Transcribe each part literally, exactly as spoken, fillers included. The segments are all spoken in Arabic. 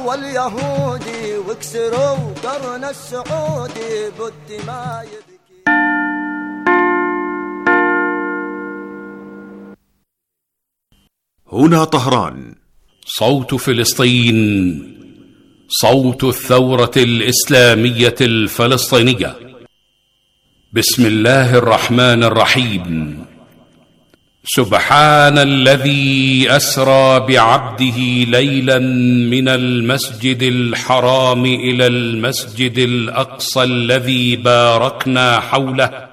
واليهودي وكسروا قرن السعودي بالدماء يبكي. هنا طهران. صوت فلسطين، صوت الثورة الإسلامية الفلسطينية. بسم الله الرحمن الرحيم. سبحان الذي أسرى بعبده ليلا من المسجد الحرام إلى المسجد الأقصى الذي باركنا حوله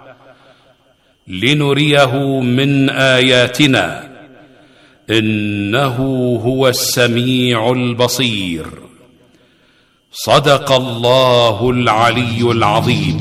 لنريه من آياتنا إنه هو السميع البصير. صدق الله العلي العظيم.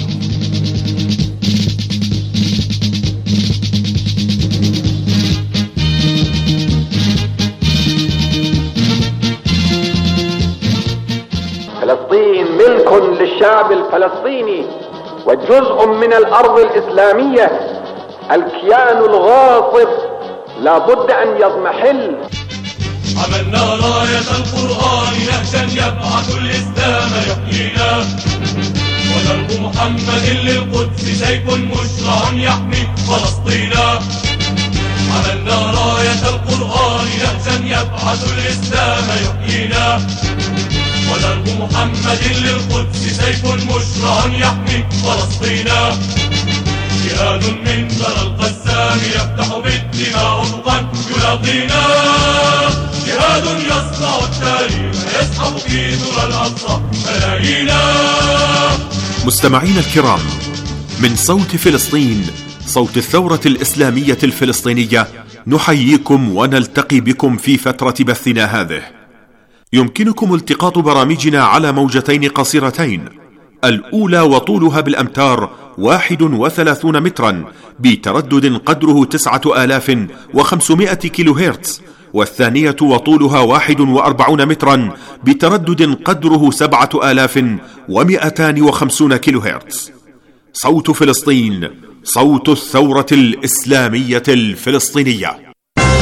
فلسطين ملك للشعب الفلسطيني وجزء من الأرض الإسلامية. الكيان الغاصب لا بد أن يضمحل. عملنا راية القرآن نهجا يبعث الإسلام يحيينا، ودرب محمد للقدس سيف مشرع يحمي فلسطينا. عملنا راية القرآن نهجا يبعث الإسلام يحيينا، ودرب محمد للقدس سيف مشرع يحمي فلسطينا. جهاد من ذرى القسام يفتح بالدماء أفقا يلاقينا، جهاد يصنع التاريخ يسحب في ذرى الأقصى ملايينا. مستمعين الكرام، من صوت فلسطين، صوت الثورة الإسلامية الفلسطينية، نحييكم ونلتقي بكم في فترة بثنا هذه. يمكنكم التقاط برامجنا على موجتين قصيرتين، الأولى وطولها بالأمتار واحد وثلاثون مترا بتردد قدره تسعة آلاف وخمسمائة كيلو هرتز، والثانية وطولها واحد وأربعون مترا بتردد قدره سبعة آلاف ومئتان وخمسون كيلو هرتز. صوت فلسطين، صوت الثورة الإسلامية الفلسطينية.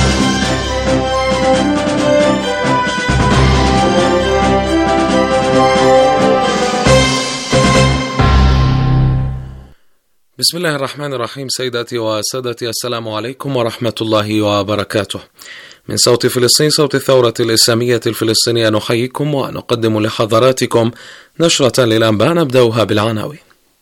بسم الله الرحمن الرحيم. سيداتي وسادتي، السلام عليكم ورحمة الله وبركاته. من صوت فلسطين، صوت الثورة الإسلامية الفلسطينية، نحييكم ونقدم لحضراتكم نشرة للأنباء نبدأها بالعناوين.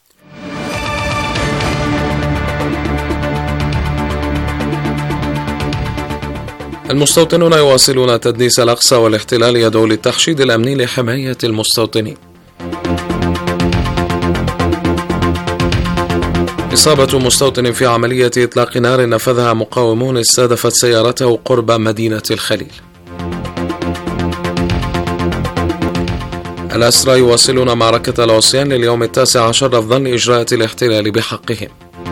المستوطنون يواصلون تدنيس الأقصى، والاحتلال يدعو للتحشيد الأمني لحماية المستوطنين. إصابة مستوطن في عملية إطلاق نار نفذها مقاومون استهدفت سيارته قرب مدينة الخليل. الأسرى يواصلون معركة العصيان لليوم التاسع عشر رفضا لإجراءات الاحتلال بحقهم.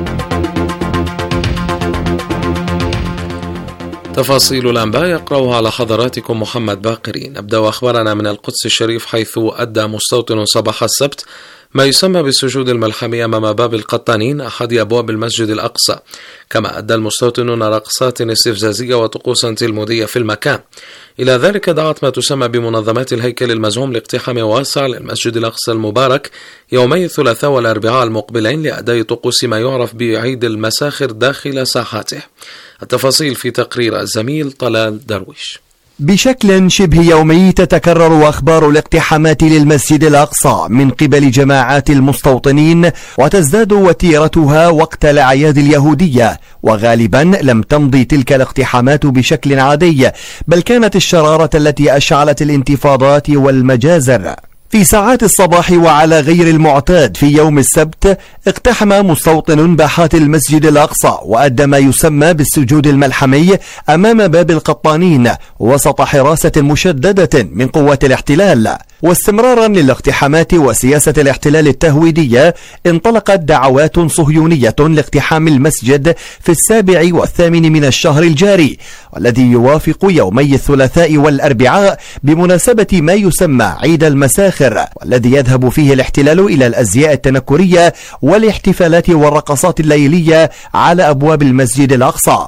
تفاصيل الأنباء يقرأها على حضراتكم محمد باقري. نبدأ أخبارنا من القدس الشريف، حيث أدى مستوطن صباح السبت ما يسمى بالسجود الملحمي أمام باب القطانين أحد أبواب المسجد الأقصى، كما أدى المستوطنون رقصات استفزازية وطقوسا تلمودية في المكان. إلى ذلك دعت ما تسمى بمنظمات الهيكل المزعوم لاقتحام واسع للمسجد الأقصى المبارك يومي الثلاثاء والأربعاء المقبلين لأداء طقوس ما يعرف بعيد المساخر داخل ساحاته. التفاصيل في تقرير الزميل طلال درويش. بشكل شبه يومي تتكرر أخبار الاقتحامات للمسجد الأقصى من قبل جماعات المستوطنين، وتزداد وتيرتها وقت الأعياد اليهودية، وغالبا لم تمضي تلك الاقتحامات بشكل عادي، بل كانت الشرارة التي أشعلت الانتفاضات والمجازر. في ساعات الصباح وعلى غير المعتاد في يوم السبت، اقتحم مستوطن باحات المسجد الأقصى وأدى ما يسمى بالسجود الملحمي أمام باب القطانين وسط حراسة مشددة من قوات الاحتلال. واستمرارا للاقتحامات وسياسة الاحتلال التهويدية، انطلقت دعوات صهيونية لاقتحام المسجد في السابع والثامن من الشهر الجاري، والذي يوافق يومي الثلاثاء والأربعاء بمناسبة ما يسمى عيد المساخر، والذي يذهب فيه الاحتلال إلى الأزياء التنكرية والاحتفالات والرقصات الليلية على أبواب المسجد الأقصى.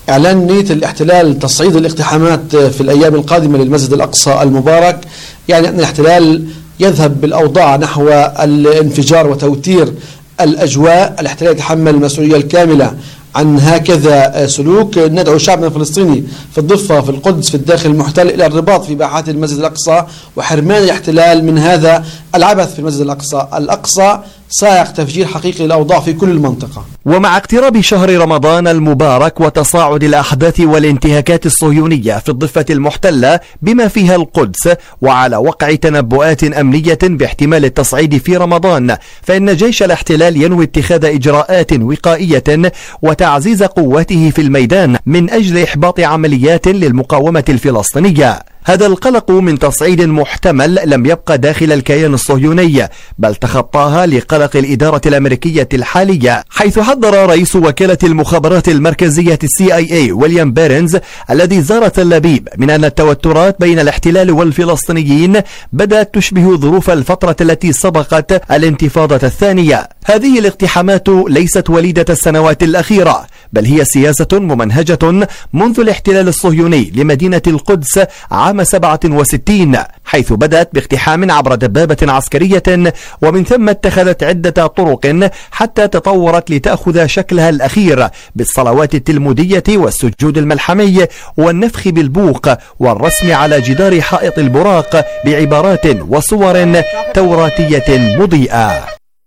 إعلان نية الاحتلال تصعيد الاقتحامات في الأيام القادمة للمسجد الأقصى المبارك يعني أن الاحتلال يذهب بالأوضاع نحو الانفجار وتوتير الأجواء. الاحتلال يتحمل المسؤولية الكاملة عن هكذا سلوك. ندعو شعبنا الفلسطيني في الضفة في القدس في الداخل المحتل إلى الرباط في باحات المسجد الأقصى وحرمان الاحتلال من هذا العبث في المسجد الأقصى. الأقصى سائق تفجير حقيقي للأوضاع في كل المنطقة. ومع اقتراب شهر رمضان المبارك وتصاعد الأحداث والانتهاكات الصهيونية في الضفة المحتلة بما فيها القدس وعلى وقع تنبؤات أمنية باحتمال التصعيد في رمضان، فإن جيش الاحتلال ينوي اتخاذ إجراءات وقائية وتعزيز قواته في الميدان من أجل إحباط عمليات للمقاومة الفلسطينية. هذا القلق من تصعيد محتمل لم يبقى داخل الكيان الصهيوني بل تخطاها لقلق الإدارة الأمريكية الحالية، حيث حذر رئيس وكالة المخابرات المركزية السي آي إيه ويليام بيرنز الذي زار تل أبيب من أن التوترات بين الاحتلال والفلسطينيين بدأت تشبه ظروف الفترة التي سبقت الانتفاضة الثانية. هذه الاقتحامات ليست وليدة السنوات الأخيرة بل هي سياسة ممنهجة منذ الاحتلال الصهيوني لمدينة القدس عام سبعة وستين، حيث بدأت باقتحام عبر دبابة عسكرية ومن ثم اتخذت عدة طرق حتى تطورت لتأخذ شكلها الأخير بالصلوات التلمودية والسجود الملحمي والنفخ بالبوق والرسم على جدار حائط البراق بعبارات وصور توراتية مضيئة.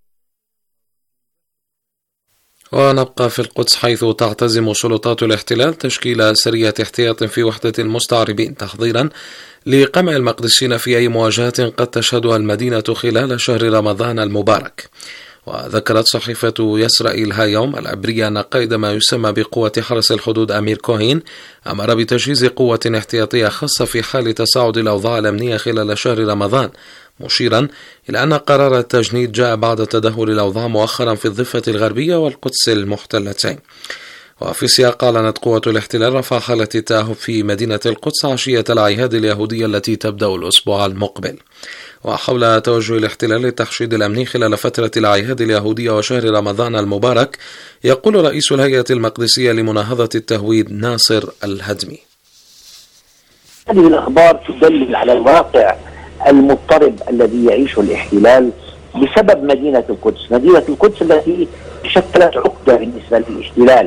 ونبقى في القدس حيث تعتزم سلطات الاحتلال تشكيل سرية احتياط في وحدة المستعربين تحضيرا لقمع المقدسين في أي مواجهة قد تشهدها المدينة خلال شهر رمضان المبارك. وذكرت صحيفة يسرائيل هايوم العبرية أن قائد ما يسمى بقوة حرس الحدود أمير كوهين أمر بتجهيز قوة احتياطية خاصة في حال تصاعد الأوضاع الأمنية خلال شهر رمضان، مشيرا إلى أن قرار التجنيد جاء بعد تدهور الأوضاع مؤخرا في الضفة الغربية والقدس المحتلتين. وفي سياق أعلنت قوة الاحتلال رفع حالة التأهب في مدينة القدس عشية الأعياد اليهودية التي تبدأ الأسبوع المقبل. وحول توجه الاحتلال للتحشيد الأمني خلال فترة الأعياد اليهودية وشهر رمضان المبارك، يقول رئيس الهيئة المقدسية لمناهضة التهويد ناصر الهدمي: هذه الأخبار تدلل على الواقع المضطرب الذي يعيشه الاحتلال بسبب مدينة القدس. مدينة القدس التي شكلت عقدة بالنسبة للاحتلال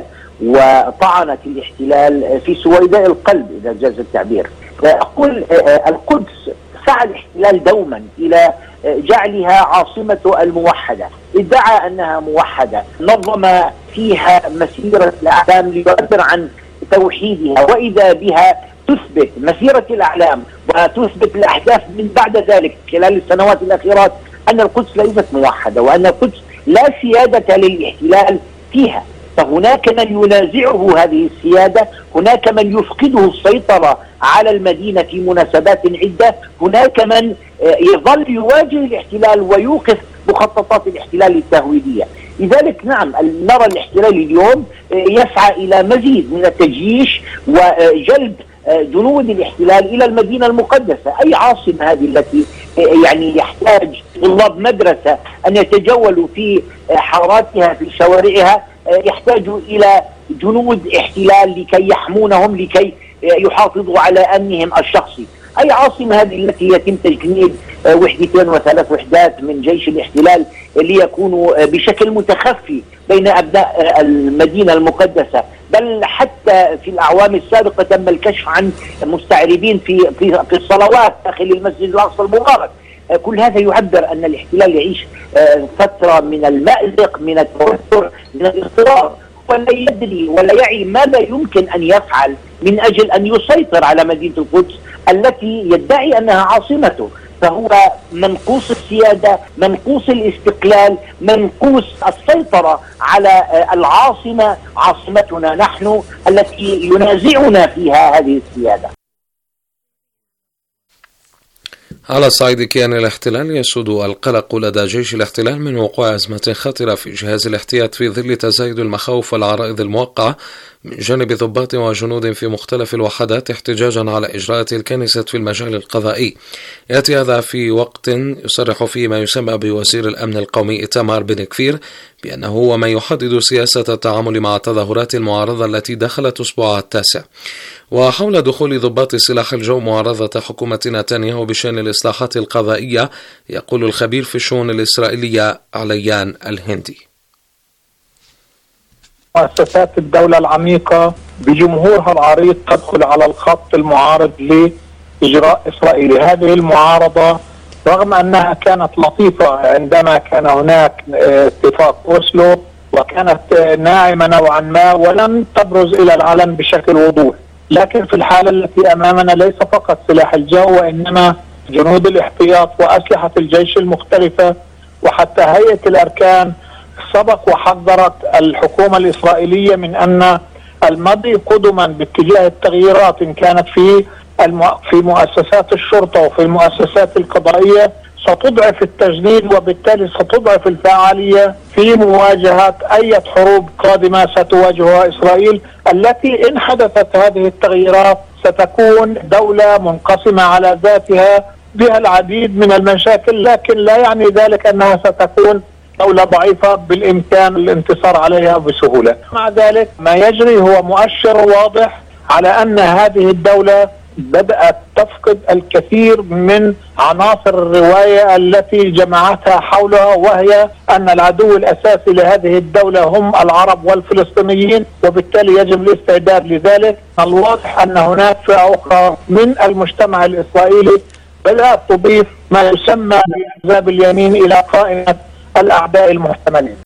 وطعنت الاحتلال في سويداء القلب إذا جاز التعبير. أقول القدس سعى الاحتلال دوما إلى جعلها عاصمة الموحدة، ادعى أنها موحدة، نظم فيها مسيرة الأعلام ليعبر عن توحيدها، وإذا بها تثبت مسيرة الأعلام وتثبت الأحداث من بعد ذلك خلال السنوات الأخيرة أن القدس ليست موحدة وأن القدس لا سيادة للاحتلال فيها. فهناك من ينازعه هذه السيادة، هناك من يفقده السيطرة على المدينة في مناسبات عدة، هناك من يظل يواجه الاحتلال ويوقف مخططات الاحتلال التهويدية. لذلك نعم نرى الاحتلال اليوم يسعى إلى مزيد من التجييش وجلب جنود الاحتلال إلى المدينة المقدسة، أي عاصمة هذه التي يعني يحتاج طلاب مدرسة أن يتجولوا في حاراتها في شوارعها، يحتاجوا إلى جنود احتلال لكي يحمونهم، لكي يحافظوا على أمنهم الشخصي. أي عاصمة هذه التي يتم تجنيد وحدتين وثلاث وحدات من جيش الاحتلال ليكونوا بشكل متخفي بين أبناء المدينة المقدسة، بل حتى في الأعوام السابقة تم الكشف عن مستعربين في في في الصلوات داخل المسجد الأقصى المبارك. كل هذا يعبر أن الاحتلال يعيش فترة من المأزق، من التوتر، من الاضطراب، ولا يدري ولا يعي ماذا يمكن أن يفعل من أجل أن يسيطر على مدينة القدس التي يدعي أنها عاصمته. فهو منقوص السيادة، منقوص الاستقلال، منقوص السيطرة على العاصمة، عاصمتنا نحن التي ينازعنا فيها هذه السيادة. على صعيد كيان الاحتلال يسود القلق لدى جيش الاحتلال من وقوع أزمة خطرة في جهاز الاحتياط في ظل تزايد المخاوف والعرائض الموقعة من جانب ضباط وجنود في مختلف الوحدات احتجاجا على إجراءات الكنيسة في المجال القضائي. يأتي هذا في وقت يصرح فيه ما يسمى بوزير الأمن القومي إيتامار بن كفير بأنه هو من يحدد سياسة التعامل مع تظاهرات المعارضة التي دخلت أسبوعها التاسع. وحول دخول ضباط سلاح الجو معارضة حكومة نتنياهو بشأن الإصلاحات القضائية، يقول الخبير في الشؤون الإسرائيلية عليان الهندي: مؤسسات الدولة العميقة بجمهورها العريض تدخل على الخط المعارض لإجراء إسرائيل. هذه المعارضة رغم أنها كانت لطيفة عندما كان هناك اتفاق أوسلو وكانت ناعمة نوعا ما ولم تبرز إلى العلن بشكل وضوح، لكن في الحالة التي أمامنا ليس فقط سلاح الجو وإنما جنود الاحتياط وأسلحة الجيش المختلفة وحتى هيئة الأركان سبق وحذرت الحكومة الإسرائيلية من أن المضي قدما باتجاه التغييرات إن كانت في في مؤسسات الشرطة وفي المؤسسات القضائية ستضعف التجنيد وبالتالي ستضعف الفعالية في مواجهة أي حروب قادمة ستواجهها إسرائيل، التي إن حدثت هذه التغييرات ستكون دولة منقسمة على ذاتها بها العديد من المشاكل، لكن لا يعني ذلك أنها ستكون دولة ضعيفة بالإمكان الانتصار عليها بسهولة. مع ذلك ما يجري هو مؤشر واضح على أن هذه الدولة بدأت تفقد الكثير من عناصر الرواية التي جمعتها حولها، وهي أن العدو الأساسي لهذه الدولة هم العرب والفلسطينيين، وبالتالي يجب الاستعداد لذلك. الواضح أن هناك فئة أخرى من المجتمع الإسرائيلي بدأت تضيف ما يسمى بأحزاب اليمين إلى قائمة الأعداء المحتملين.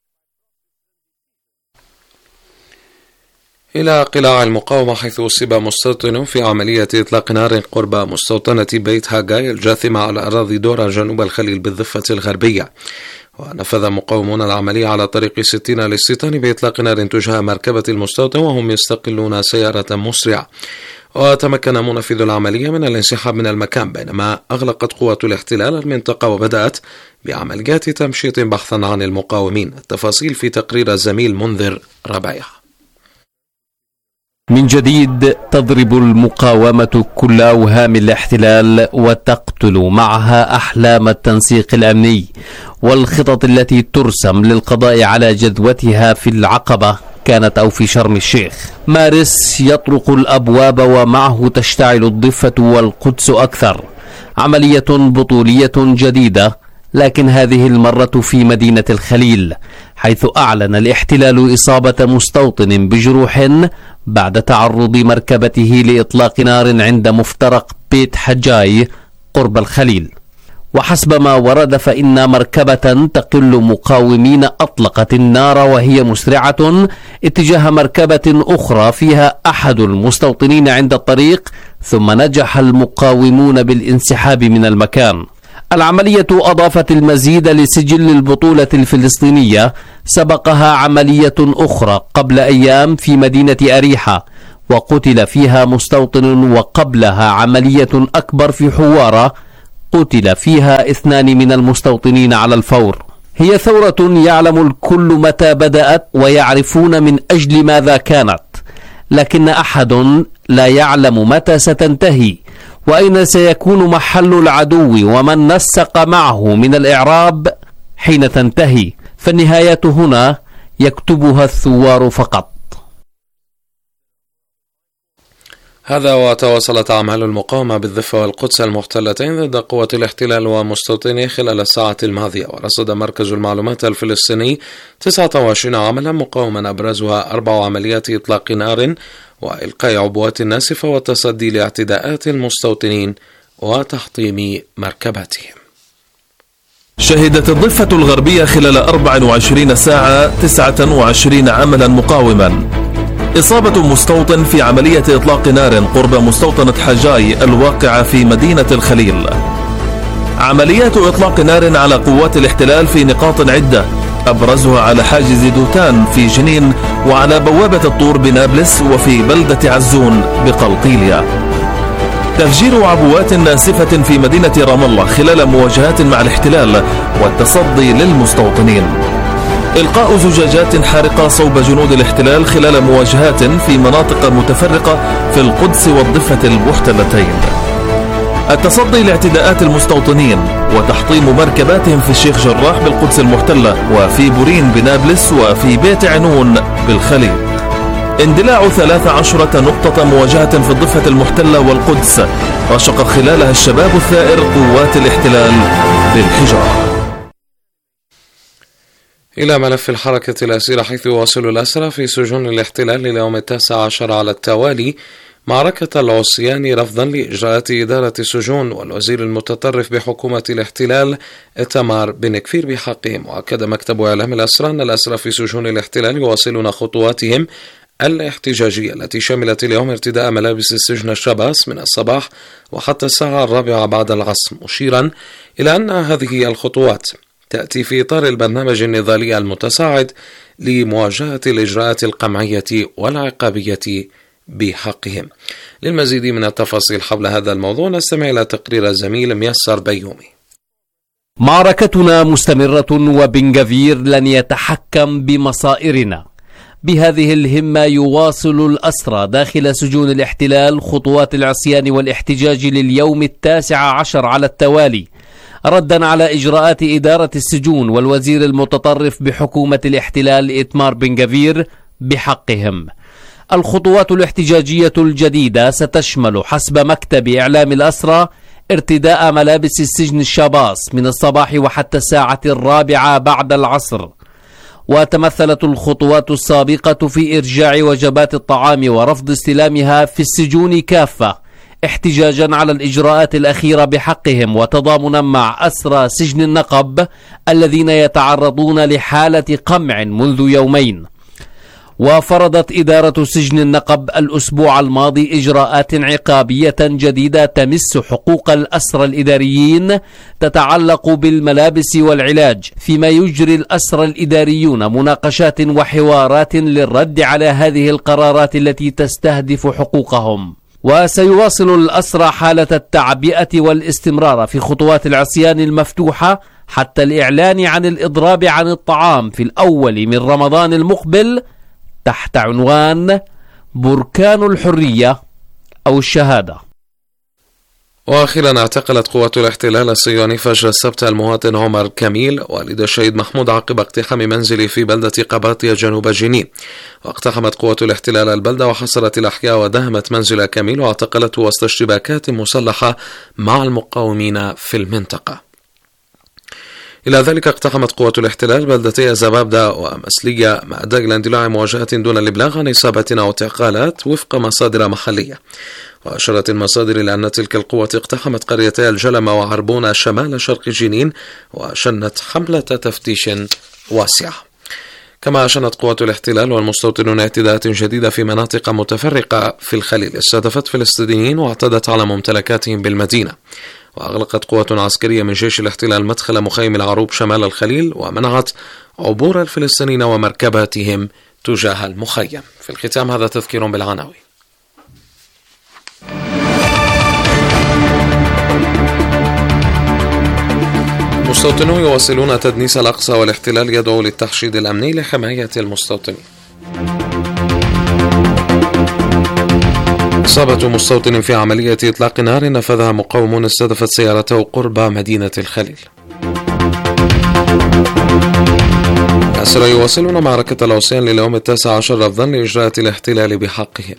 إلى قلاع المقاومة، حيث أصيب مستوطن في عملية إطلاق نار قرب مستوطنة بيت هاجاي الجاثمة على أراضي دورة جنوب الخليل بالضفة الغربية. ونفذ مقاومون العملية على طريق ستين للستان بإطلاق نار تجاه مركبة المستوطن وهم يستقلون سيارة مسرعة. وتمكن منفذ العملية من الانسحاب من المكان، بينما أغلقت قوات الاحتلال المنطقة وبدأت بعمليات تمشيط بحثا عن المقاومين. التفاصيل في تقرير الزميل منذر ربيع. من جديد تضرب المقاومة كل أوهام الاحتلال وتقتل معها أحلام التنسيق الأمني والخطط التي ترسم للقضاء على جذوتها في العقبة كانت أو في شرم الشيخ. مارس يطرق الأبواب ومعه تشتعل الضفة والقدس أكثر. عملية بطولية جديدة، لكن هذه المرة في مدينة الخليل، حيث أعلن الاحتلال إصابة مستوطن بجروح بعد تعرض مركبته لإطلاق نار عند مفترق بيت حجاي قرب الخليل. وحسب ما ورد فإن مركبة تقل مقاومين أطلقت النار وهي مسرعة اتجاه مركبة أخرى فيها أحد المستوطنين عند الطريق، ثم نجح المقاومون بالانسحاب من المكان. العملية أضافت المزيد لسجل البطولة الفلسطينية سبقها عملية أخرى قبل أيام في مدينة أريحة وقتل فيها مستوطن، وقبلها عملية أكبر في حوارة قتل فيها اثنان من المستوطنين على الفور. هي ثورة يعلم الكل متى بدأت ويعرفون من أجل ماذا كانت، لكن أحد لا يعلم متى ستنتهي وأين سيكون محل العدو ومن نسق معه من الإعراب حين تنتهي، فالنهاية هنا يكتبها الثوار فقط. هذا وتواصلت أعمال المقاومة بالضفة والقدس المحتلتين ضد قوات الاحتلال ومستوطنيه خلال الساعة الماضية. ورصد مركز المعلومات الفلسطيني تسعة وعشرين عملا مقاوما أبرزها أربع عمليات إطلاق نار وإلقاء عبوات ناسفة والتصدي لاعتداءات المستوطنين وتحطيم مركباتهم. شهدت الضفة الغربية خلال أربع وعشرين ساعة تسعة وعشرين عملا مقاوما. إصابة مستوطن في عملية إطلاق نار قرب مستوطنة حجاي الواقعة في مدينة الخليل. عمليات إطلاق نار على قوات الاحتلال في نقاط عدة، أبرزها على حاجز دوتان في جنين، وعلى بوابة الطور بنابلس، وفي بلدة عزون بقلقيلية. تفجير عبوات ناسفة في مدينة رام الله خلال مواجهات مع الاحتلال والتصدي للمستوطنين. إلقاء زجاجات حارقة صوب جنود الاحتلال خلال مواجهات في مناطق متفرقة في القدس والضفة المحتلتين. التصدي لاعتداءات المستوطنين وتحطيم مركباتهم في الشيخ جراح بالقدس المحتلة، وفي بورين بنابلس، وفي بيت عنون بالخليل. اندلاع ثلاث عشرة نقطة مواجهة في الضفة المحتلة والقدس رشق خلالها الشباب الثائر قوات الاحتلال بالحجارة. إلى ملف الحركة الأسيرة، حيث يواصل الأسرى في سجون الاحتلال لليوم التاسع عشر على التوالي معركة العصيان رفضا لإجراءات إدارة السجون والوزير المتطرف بحكومة الاحتلال إتمار بن كفير بحقهم. وأكد مكتب إعلام الأسرى أن الأسرى في سجون الاحتلال يواصلون خطواتهم الاحتجاجية التي شملت اليوم ارتداء ملابس السجن الشباس من الصباح وحتى الساعة الرابعة بعد العصر، مشيرا إلى أن هذه الخطوات تأتي في إطار البرنامج النضالي المتساعد لمواجهة الإجراءات القمعية والعقابية بحقهم. للمزيد من التفاصيل حول هذا الموضوع نستمع إلى تقرير الزميل ميسر بيومي. معركتنا مستمرة وبنغافير لن يتحكم بمصائرنا. بهذه الهمة يواصل الأسرى داخل سجون الاحتلال خطوات العصيان والاحتجاج لليوم التاسع عشر على التوالي، ردا على إجراءات إدارة السجون والوزير المتطرف بحكومة الاحتلال إتمار بن غفير بحقهم. الخطوات الاحتجاجية الجديدة ستشمل حسب مكتب إعلام الأسرى ارتداء ملابس السجن الشباس من الصباح وحتى الساعة الرابعة بعد العصر. وتمثلت الخطوات السابقة في إرجاع وجبات الطعام ورفض استلامها في السجون كافة، احتجاجا على الإجراءات الأخيرة بحقهم وتضامنا مع أسرى سجن النقب الذين يتعرضون لحالة قمع منذ يومين. وفرضت إدارة سجن النقب الأسبوع الماضي إجراءات عقابية جديدة تمس حقوق الأسرى الإداريين تتعلق بالملابس والعلاج، فيما يجري الأسرى الإداريون مناقشات وحوارات للرد على هذه القرارات التي تستهدف حقوقهم. وسيواصل الأسرى حالة التعبئة والاستمرار في خطوات العصيان المفتوحة حتى الإعلان عن الإضراب عن الطعام في الأول من رمضان المقبل تحت عنوان بركان الحرية أو الشهادة. وأخيرا اعتقلت قوات الاحتلال الصهيوني فجر السبت المواطن عمر كميل والد الشهيد محمود عقب اقتحام منزله في بلدة قباطية جنوب جنين. واقتحمت قوات الاحتلال البلدة وحصرت الأحياء ودهمت منزل كميل واعتقلته وسط اشتباكات مسلحة مع المقاومين في المنطقة. إلى ذلك اقتحمت قوات الاحتلال بلدتي زبابدة ومسلية مع أداء إلى اندلاع مواجهة دون الإبلاغ عن إصابة أو اعتقالات وفق مصادر محلية. وأشارت المصادر إلى أن تلك القوة اقتحمت قريتي الجلمة وعربونة شمال شرق جنين وشنت حملة تفتيش واسعة. كما أشنت قوات الاحتلال والمستوطنون اعتداءات جديدة في مناطق متفرقة في الخليل استهدفت فلسطينيين واعتدت على ممتلكاتهم بالمدينة. وأغلقت قوات عسكرية من جيش الاحتلال مدخل مخيم العروب شمال الخليل ومنعت عبور الفلسطينيين ومركباتهم تجاه المخيم. في الختام هذا تذكير بالعناوين. مستوطنون يواصلون تدنيس الأقصى والاحتلال يدعو للتحشيد الأمني لحماية المستوطنين. إصابة مستوطن في عملية إطلاق نار نفذها مقاومون استهدفت سيارته قرب مدينة الخليل. الأسرى يواصلون معركة العصيان لليوم التاسع عشر رفضا لإجراءات الاحتلال بحقهم.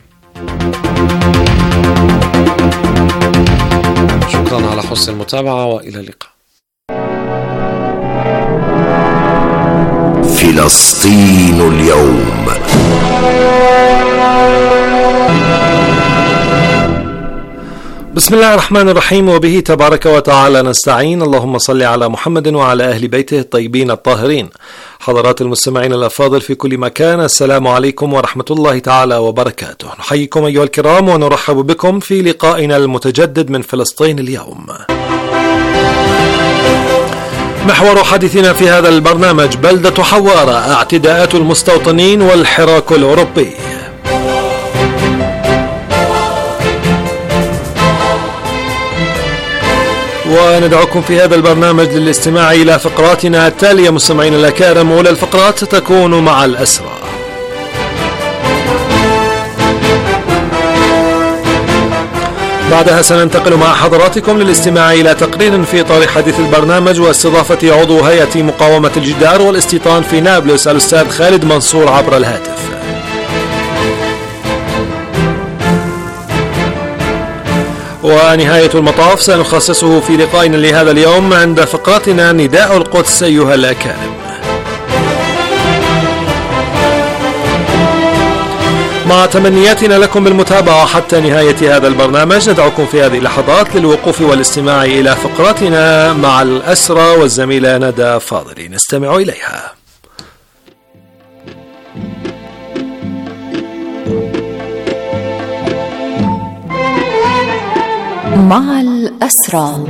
شكرا على حسن المتابعة وإلى اللقاء. فلسطين اليوم. بسم الله الرحمن الرحيم، وبه تبارك وتعالى نستعين. اللهم صل على محمد وعلى أهل بيته الطيبين الطاهرين. حضرات المستمعين الأفاضل في كل مكان، السلام عليكم ورحمة الله تعالى وبركاته. نحييكم أيها الكرام ونرحب بكم في لقائنا المتجدد من فلسطين اليوم. محور حديثنا في هذا البرنامج بلدة حوارة، اعتداءات المستوطنين والحراك الأوروبي. وندعوكم في هذا البرنامج للاستماع إلى فقراتنا التالية مستمعين الأكارم. أولى الفقرات ستكون مع الأسرى. بعدها سننتقل مع حضراتكم للاستماع إلى تقرير في إطار حديث البرنامج واستضافة عضو هيئة مقاومة الجدار والاستيطان في نابلس الأستاذ خالد منصور عبر الهاتف. ونهاية المطاف سنخصصه في لقائنا لهذا اليوم عند فقرتنا نداء القدس أيها الأكارم. مع تمنياتنا لكم بالمتابعة حتى نهاية هذا البرنامج، ندعوكم في هذه اللحظات للوقوف والاستماع إلى فقرتنا مع الأسرى والزميلة ندى فاضلي، نستمع إليها. مع الأسرى.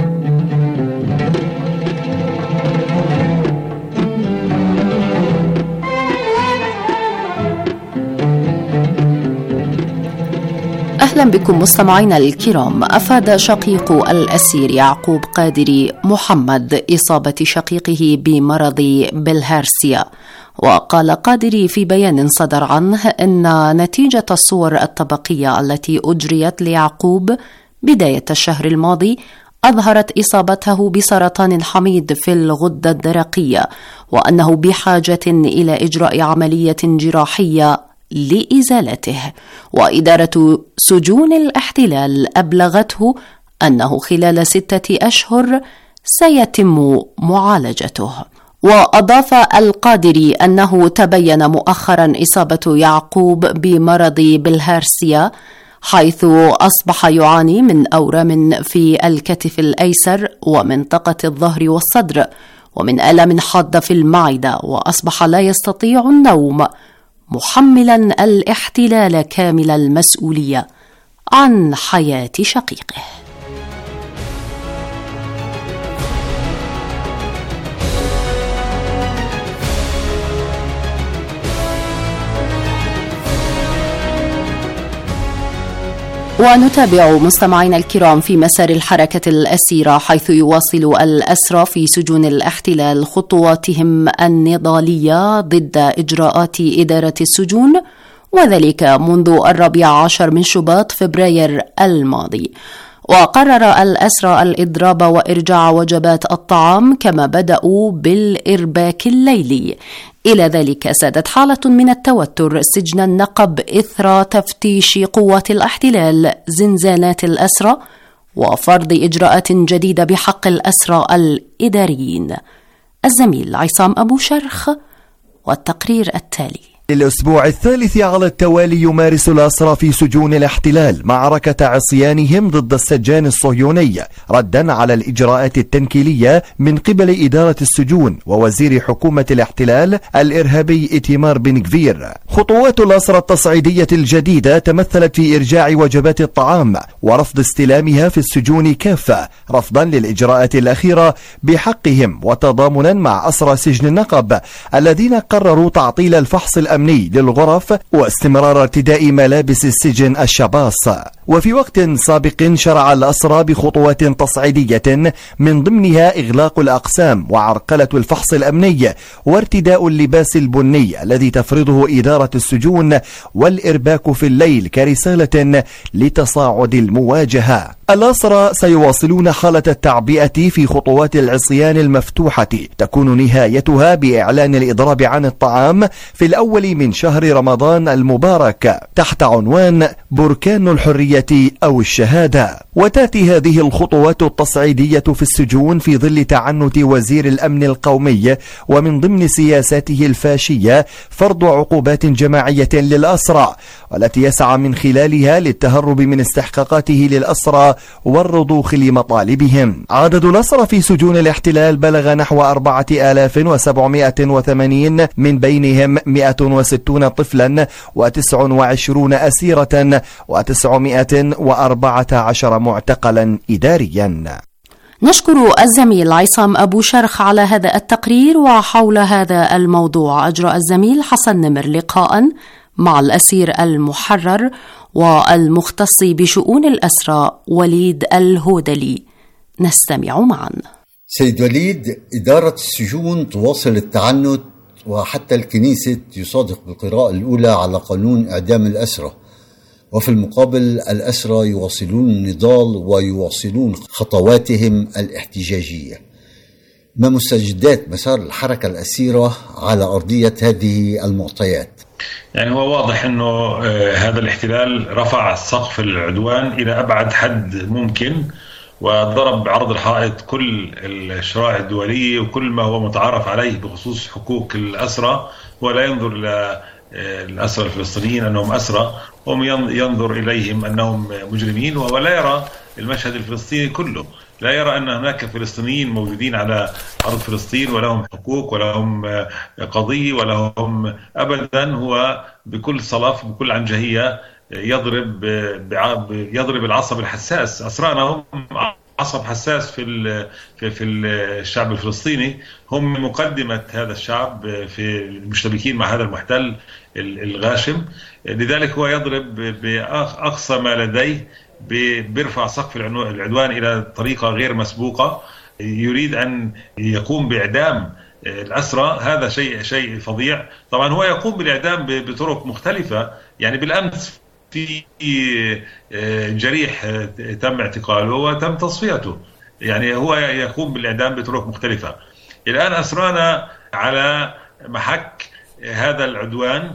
أهلا بكم مستمعينا الكرام. أفاد شقيق الأسير يعقوب قادري محمد إصابة شقيقه بمرض بالهارسيا. وقال قادري في بيان صدر عنه إن نتيجة الصور الطبقية التي أجريت ليعقوب بداية الشهر الماضي أظهرت إصابته بسرطان حميد في الغدة الدرقية، وأنه بحاجة إلى إجراء عملية جراحية لإزالته. وإدارة سجون الاحتلال أبلغته أنه خلال ستة أشهر سيتم معالجته. وأضاف القادري أنه تبين مؤخرا إصابة يعقوب بمرض بالهارسيا، حيث أصبح يعاني من أورام في الكتف الأيسر ومنطقة الظهر والصدر، ومن آلام حادة في المعدة، وأصبح لا يستطيع النوم، محملا الاحتلال كامل المسؤولية عن حياة شقيقه. ونتابع مستمعينا الكرام في مسار الحركة الأسيرة، حيث يواصل الأسرى في سجون الاحتلال خطواتهم النضالية ضد إجراءات إدارة السجون، وذلك منذ الرابع عشر من شباط فبراير الماضي. وقرر الأسرى الإضراب وإرجاع وجبات الطعام، كما بدأوا بالإرباك الليلي. إلى ذلك سادت حالة من التوتر سجن النقب إثر تفتيش قوات الاحتلال زنزانات الأسرى وفرض إجراءات جديدة بحق الأسرى الإداريين. الزميل عصام أبو شرخ والتقرير التالي. الأسبوع الثالث على التوالي يمارس الأسرى في سجون الاحتلال معركة عصيانهم ضد السجان الصهيوني، ردا على الإجراءات التنكيلية من قبل إدارة السجون ووزير حكومة الاحتلال الإرهابي إتمار بن غفير. خطوات الأسرى التصعيدية الجديدة تمثلت في إرجاع وجبات الطعام ورفض استلامها في السجون كافة، رفضا للإجراءات الأخيرة بحقهم وتضامنا مع أسرى سجن النقب الذين قرروا تعطيل الفحص الأمني للغرف واستمرار ارتداء ملابس السجن الشباص. وفي وقت سابق شرع الأسرى بخطوات تصعيدية من ضمنها إغلاق الأقسام وعرقلة الفحص الأمني وارتداء اللباس البني الذي تفرضه إدارة السجون والإرباك في الليل كرسالة لتصاعد المواجهة. الأسرى سيواصلون حالة التعبئة في خطوات العصيان المفتوحة، تكون نهايتها بإعلان الإضراب عن الطعام في الأول من شهر رمضان المبارك تحت عنوان بركان الحرية أو الشهادة. وتأتي هذه الخطوات التصعيدية في السجون في ظل تعنت وزير الأمن القومي ومن ضمن سياساته الفاشية فرض عقوبات جماعية للأسرى، والتي يسعى من خلالها للتهرب من استحقاقاته للأسرى والرضوخ لمطالبهم. عدد الأسرى في سجون الاحتلال بلغ نحو أربعة آلاف وسبعمائة وثمانين، من بينهم مئة وستون طفلا وتسع وعشرين أسيرة وتسعمائة وأربعة عشر معتقلا إداريا. نشكر الزميل عصام أبو شرخ على هذا التقرير. وحول هذا الموضوع أجرى الزميل حسن نمر لقاء مع الأسير المحرر والمختص بشؤون الأسرى وليد الهودلي، نستمع معا. سيد وليد، إدارة السجون تواصل التعنت وحتى الكنيسة يصادق بالقراءة الأولى على قانون إعدام الأسرى، وفي المقابل الأسرى يواصلون النضال ويواصلون خطواتهم الاحتجاجية. ما مستجدات مسار الحركة الأسيرة على أرضية هذه المعطيات؟ يعني هو واضح أنه هذا الاحتلال رفع سقف العدوان إلى أبعد حد ممكن، وضرب بعرض الحائط كل الشرائع الدولية وكل ما هو متعارف عليه بخصوص حقوق الأسرى، ولا ينظر إلى الأسرى الفلسطينيين أنهم أسرى، هم ينظر إليهم أنهم مجرمين، ولا يرى المشهد الفلسطيني كله، لا يرى أن هناك فلسطينيين موجودين على أرض فلسطين ولهم حقوق ولهم قضية ولهم أبدا. هو بكل صلف بكل عنجهية يضرب يضرب العصب الحساس. أسرانا هم عصب حساس في في الشعب الفلسطيني، هم مقدمة هذا الشعب في المشتبكين مع هذا المحتل الغاشم. لذلك هو يضرب بأقصى ما لديه، بيرفع سقف العدوان إلى طريقة غير مسبوقة، يريد أن يقوم بإعدام الأسرى. هذا شيء شيء فظيع. طبعا هو يقوم بالإعدام بطرق مختلفة، يعني بالأمس في جريح تم اعتقاله وتم تصفيته، يعني هو يقوم بالإعدام بطرق مختلفة. الآن أسرانا على محك هذا العدوان،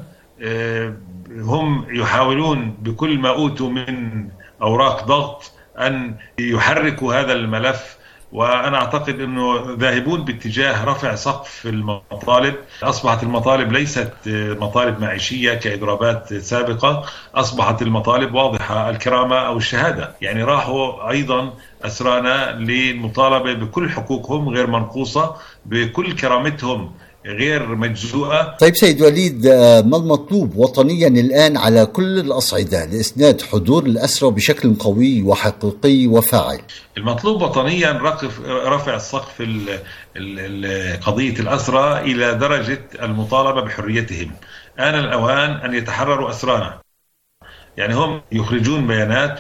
هم يحاولون بكل ما أوتوا من أوراق ضغط أن يحركوا هذا الملف، وأنا أعتقد أنه ذاهبون باتجاه رفع سقف المطالب. أصبحت المطالب ليست مطالب معيشية كإضرابات سابقة، أصبحت المطالب واضحة، الكرامة أو الشهادة. يعني راحوا أيضا أسرانا للمطالبة بكل حقوقهم غير منقوصة، بكل كرامتهم غير مجزوءة. طيب سيد وليد، ما المطلوب وطنيا الآن على كل الأصعدة لإسناد حضور الأسرى بشكل قوي وحقيقي وفاعل؟ المطلوب وطنيا رفع السقف قضية الأسرى إلى درجة المطالبة بحريتهم. آن الأوان أن يتحرروا أسرانا، يعني هم يخرجون بيانات،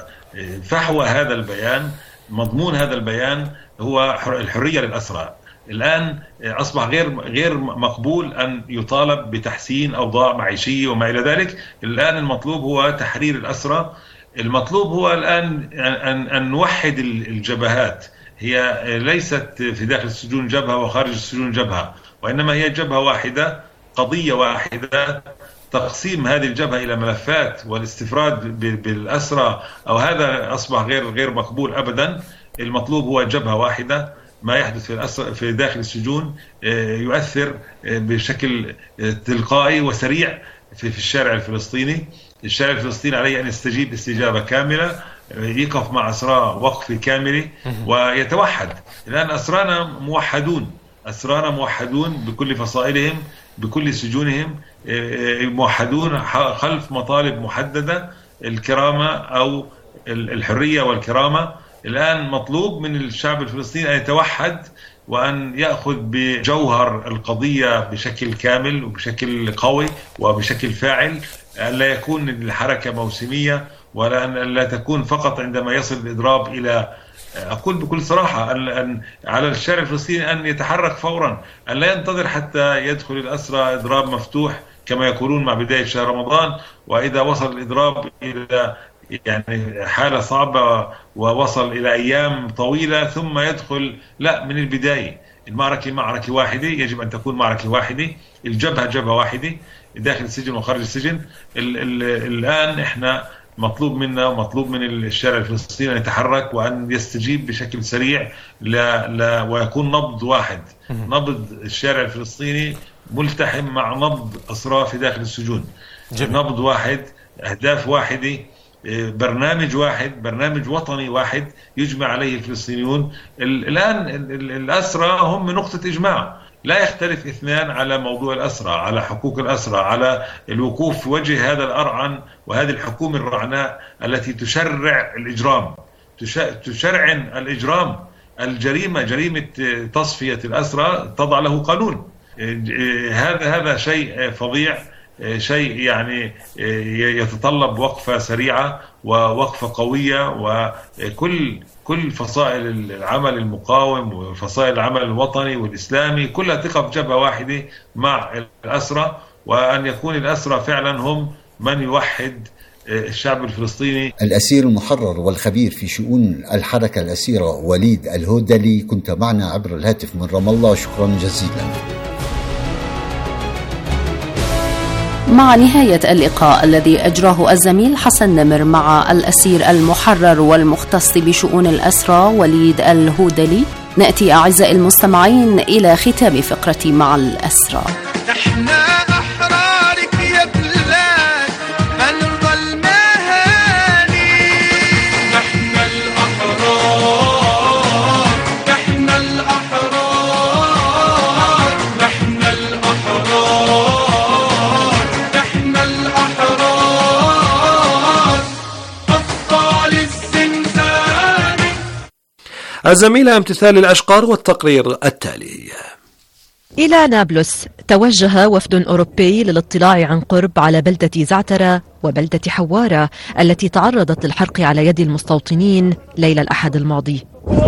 وفحوى هذا البيان، مضمون هذا البيان هو الحرية للأسرى. الآن أصبح غير غير مقبول أن يطالب بتحسين أوضاع معيشية وما إلى ذلك. الآن المطلوب هو تحرير الأسرى. المطلوب هو الآن أن أن نوحد الجبهات. هي ليست في داخل السجون جبهة وخارج السجون جبهة، وإنما هي جبهة واحدة، قضية واحدة. تقسيم هذه الجبهة إلى ملفات والاستفراد بالأسرى أو هذا أصبح غير غير مقبول أبدا. المطلوب هو جبهة واحدة. ما يحدث في في داخل السجون يؤثر بشكل تلقائي وسريع في في الشارع الفلسطيني. الشارع الفلسطيني عليه أن يستجيب استجابة كاملة، يقف مع أسرى وقف كامل ويتوحد. الآن أسرانا موحدون، أسرانا موحدون بكل فصائلهم بكل سجونهم، موحدون خلف مطالب محددة، الكرامة أو الحرية والكرامة. الآن مطلوب من الشعب الفلسطيني أن يتوحد وأن يأخذ بجوهر القضية بشكل كامل وبشكل قوي وبشكل فاعل، أن لا يكون الحركة موسمية، ولا أن لا تكون فقط عندما يصل الإضراب إلى، أقول بكل صراحة، أن على الشارع الفلسطيني أن يتحرك فورا، أن لا ينتظر حتى يدخل الأسرى إضراب مفتوح كما يقولون مع بداية شهر رمضان، وإذا وصل الإضراب إلى يعني حالة صعبة ووصل إلى أيام طويلة ثم يدخل. لا، من البداية المعركة معركة واحدة، يجب أن تكون معركة واحدة، الجبهة جبهة واحدة داخل السجن وخارج السجن. ال ال الآن إحنا مطلوب منا ومطلوب من الشارع الفلسطيني أن يتحرك وأن يستجيب بشكل سريع لا لا ويكون نبض واحد. نبض الشارع الفلسطيني ملتحم مع نبض أسرى في داخل السجون. نبض واحد، أهداف واحدة، برنامج واحد، برنامج وطني واحد يجمع عليه الفلسطينيون. الآن الأسرى هم نقطة إجماع، لا يختلف اثنان على موضوع الأسرى، على حقوق الأسرى، على الوقوف في وجه هذا الأرعن وهذه الحكومة الرعناء التي تشرع الإجرام، تشرعن الإجرام، الجريمة، جريمة تصفية الأسرى تضع له قانون. هذا هذا شيء فظيع، شيء يعني يتطلب وقفة سريعة ووقفة قوية، وكل كل فصائل العمل المقاوم وفصائل العمل الوطني والإسلامي كلها تقف جبهة واحدة مع الأسرى، وأن يكون الأسرى فعلا هم من يوحد الشعب الفلسطيني. الأسير المحرر والخبير في شؤون الحركة الأسيرة وليد الهودلي، كنت معنا عبر الهاتف من رام الله، شكرا جزيلا. مع نهاية اللقاء الذي أجراه الزميل حسن نمر مع الأسير المحرر والمختص بشؤون الأسرى وليد الهودلي، نأتي أعزائي المستمعين إلى ختام فقرة مع الأسرى. الزميلة امتثال الأشقر والتقرير التالي. إلى نابلس توجه وفد أوروبي للاطلاع عن قرب على بلدة زعترة وبلدة حوارة التي تعرضت للحرق على يد المستوطنين ليلة الأحد الماضي.